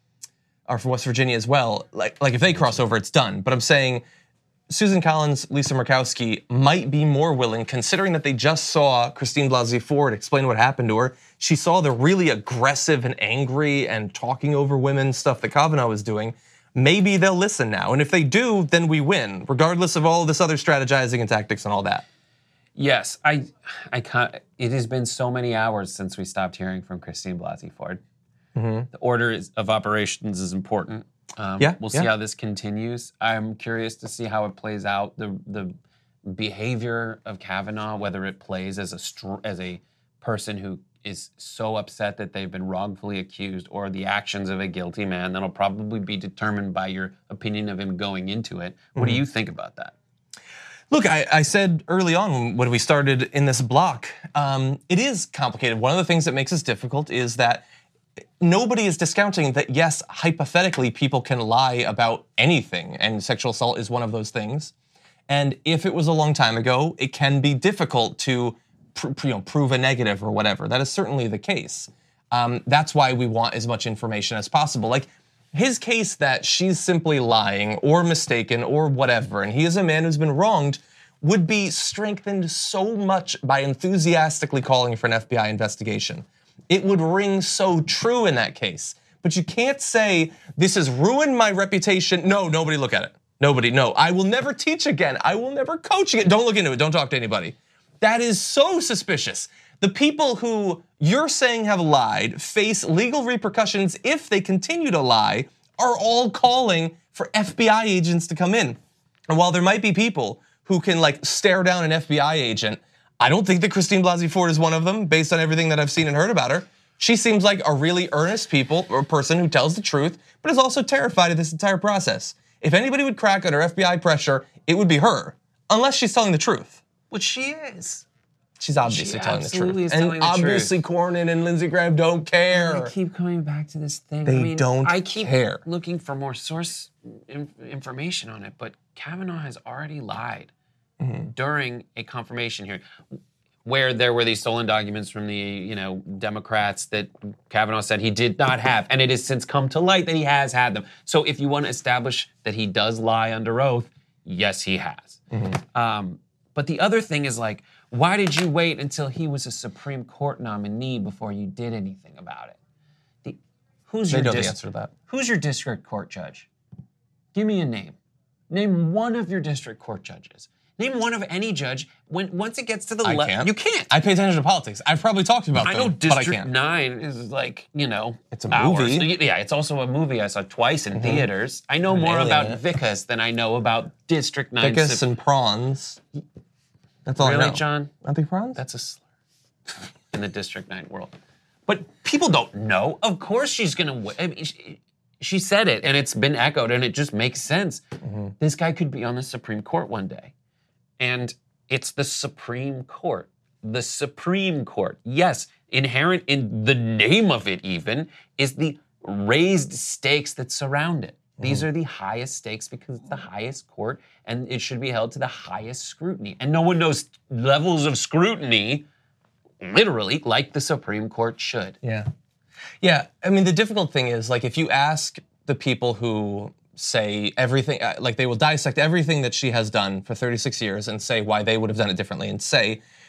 or for West Virginia as well. Like if they cross over, it's done. But I'm saying Susan Collins, Lisa Murkowski might be more willing, considering that they just saw Christine Blasey Ford explain what happened to her. She saw the really aggressive and angry and talking over women stuff that Kavanaugh was doing. Maybe they'll listen now. And if they do, then we win, regardless of all of this other strategizing and tactics and all that. Yes, I can't. It has been so many hours since we stopped hearing from Christine Blasey Ford. The order of operations is important. We'll see how this continues. I'm curious to see how it plays out. The behavior of Kavanaugh, whether it plays as a person who is so upset that they've been wrongfully accused, or the actions of a guilty man, that'll probably be determined by your opinion of him going into it. What do you think about that? Look, I said early on when we started in this block, it is complicated. One of the things that makes this difficult is that nobody is discounting that, yes, hypothetically, people can lie about anything, and sexual assault is one of those things. And if it was a long time ago, it can be difficult to prove a negative or whatever. That is certainly the case. That's why we want as much information as possible. Like his case that she's simply lying or mistaken or whatever, and he is a man who's been wronged, would be strengthened so much by enthusiastically calling for an FBI investigation. It would ring so true in that case. But you can't say, this has ruined my reputation. No, nobody look at it. Nobody, no. I will never teach again. I will never coach again. Don't look into it. Don't talk to anybody. That is so suspicious. The people who you're saying have lied face legal repercussions if they continue to lie are all calling for FBI agents to come in. And while there might be people who can stare down an FBI agent, I don't think that Christine Blasey Ford is one of them, based on everything that I've seen and heard about her. She seems like a really earnest person who tells the truth, but is also terrified of this entire process. If anybody would crack under FBI pressure, it would be her, unless she's telling the truth. Which she is. She's obviously telling the truth. Is and obviously Cornyn and Lindsey Graham don't care. I keep coming back to this thing. They don't care. I keep looking for more source information on it, but Kavanaugh has already lied during a confirmation hearing, where there were these stolen documents from the Democrats that Kavanaugh said he did not have, and it has since come to light that he has had them. So if you want to establish that he does lie under oath, yes, he has. But the other thing is why did you wait until he was a Supreme Court nominee before you did anything about it? They know the answer to that. Who's your district court judge? Give me a name. Name one of your district court judges. Name one of any judge. Once it gets to the level, you can't. I pay attention to politics. I've probably talked about them, I know but I District can't. 9 is it's a hours. movie. Yeah, it's also a movie I saw twice in theaters. I know more about Vicus than I know about District 9. Vicus and prawns. That's all I know. Really, John? Aren't they prawns? That's a slur in the District 9 world. But people don't know. Of course she's going to... she said it, and it's been echoed, and it just makes sense. This guy could be on the Supreme Court one day. And it's the Supreme Court. The Supreme Court. Yes, inherent in the name of it even is the raised stakes that surround it. These are the highest stakes because it's the highest court, and it should be held to the highest scrutiny. And no one knows levels of scrutiny, literally, like the Supreme Court should. Yeah. Yeah, I mean, the difficult thing is, if you ask the people who say everything, they will dissect everything that she has done for 36 years and say why they would have done it differently, and say,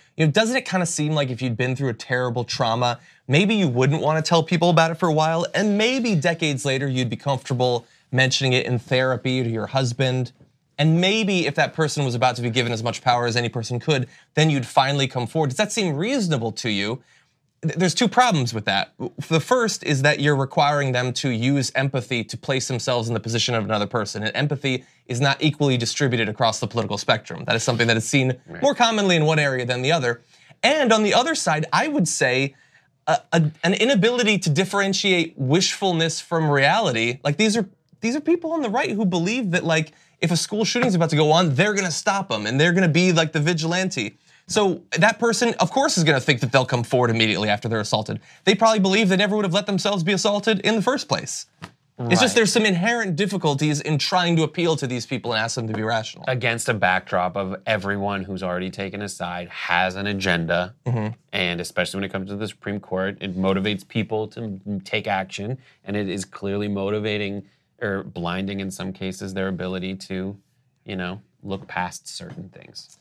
doesn't it kind of seem like if you'd been through a terrible trauma, maybe you wouldn't want to tell people about it for a while, and maybe decades later you'd be comfortable mentioning it in therapy to your husband, and maybe if that person was about to be given as much power as any person could, then you'd finally come forward. Does that seem reasonable to you? There's two problems with that. The first is that you're requiring them to use empathy to place themselves in the position of another person, and empathy is not equally distributed across the political spectrum. That is something that is seen more commonly in one area than the other. And on the other side, I would say an inability to differentiate wishfulness from reality. Like these are people on the right who believe that like if a school shooting is about to go on, they're gonna stop them and they're gonna be like the vigilante. So that person, of course, is gonna think that they'll come forward immediately after they're assaulted. They probably believe they never would have let themselves be assaulted in the first place. Right. It's just there's some inherent difficulties in trying to appeal to these people and ask them to be rational. Against a backdrop of everyone who's already taken a side has an agenda, and especially when it comes to the Supreme Court, it motivates people to take action, and it is clearly motivating or blinding in some cases their ability to, look past certain things.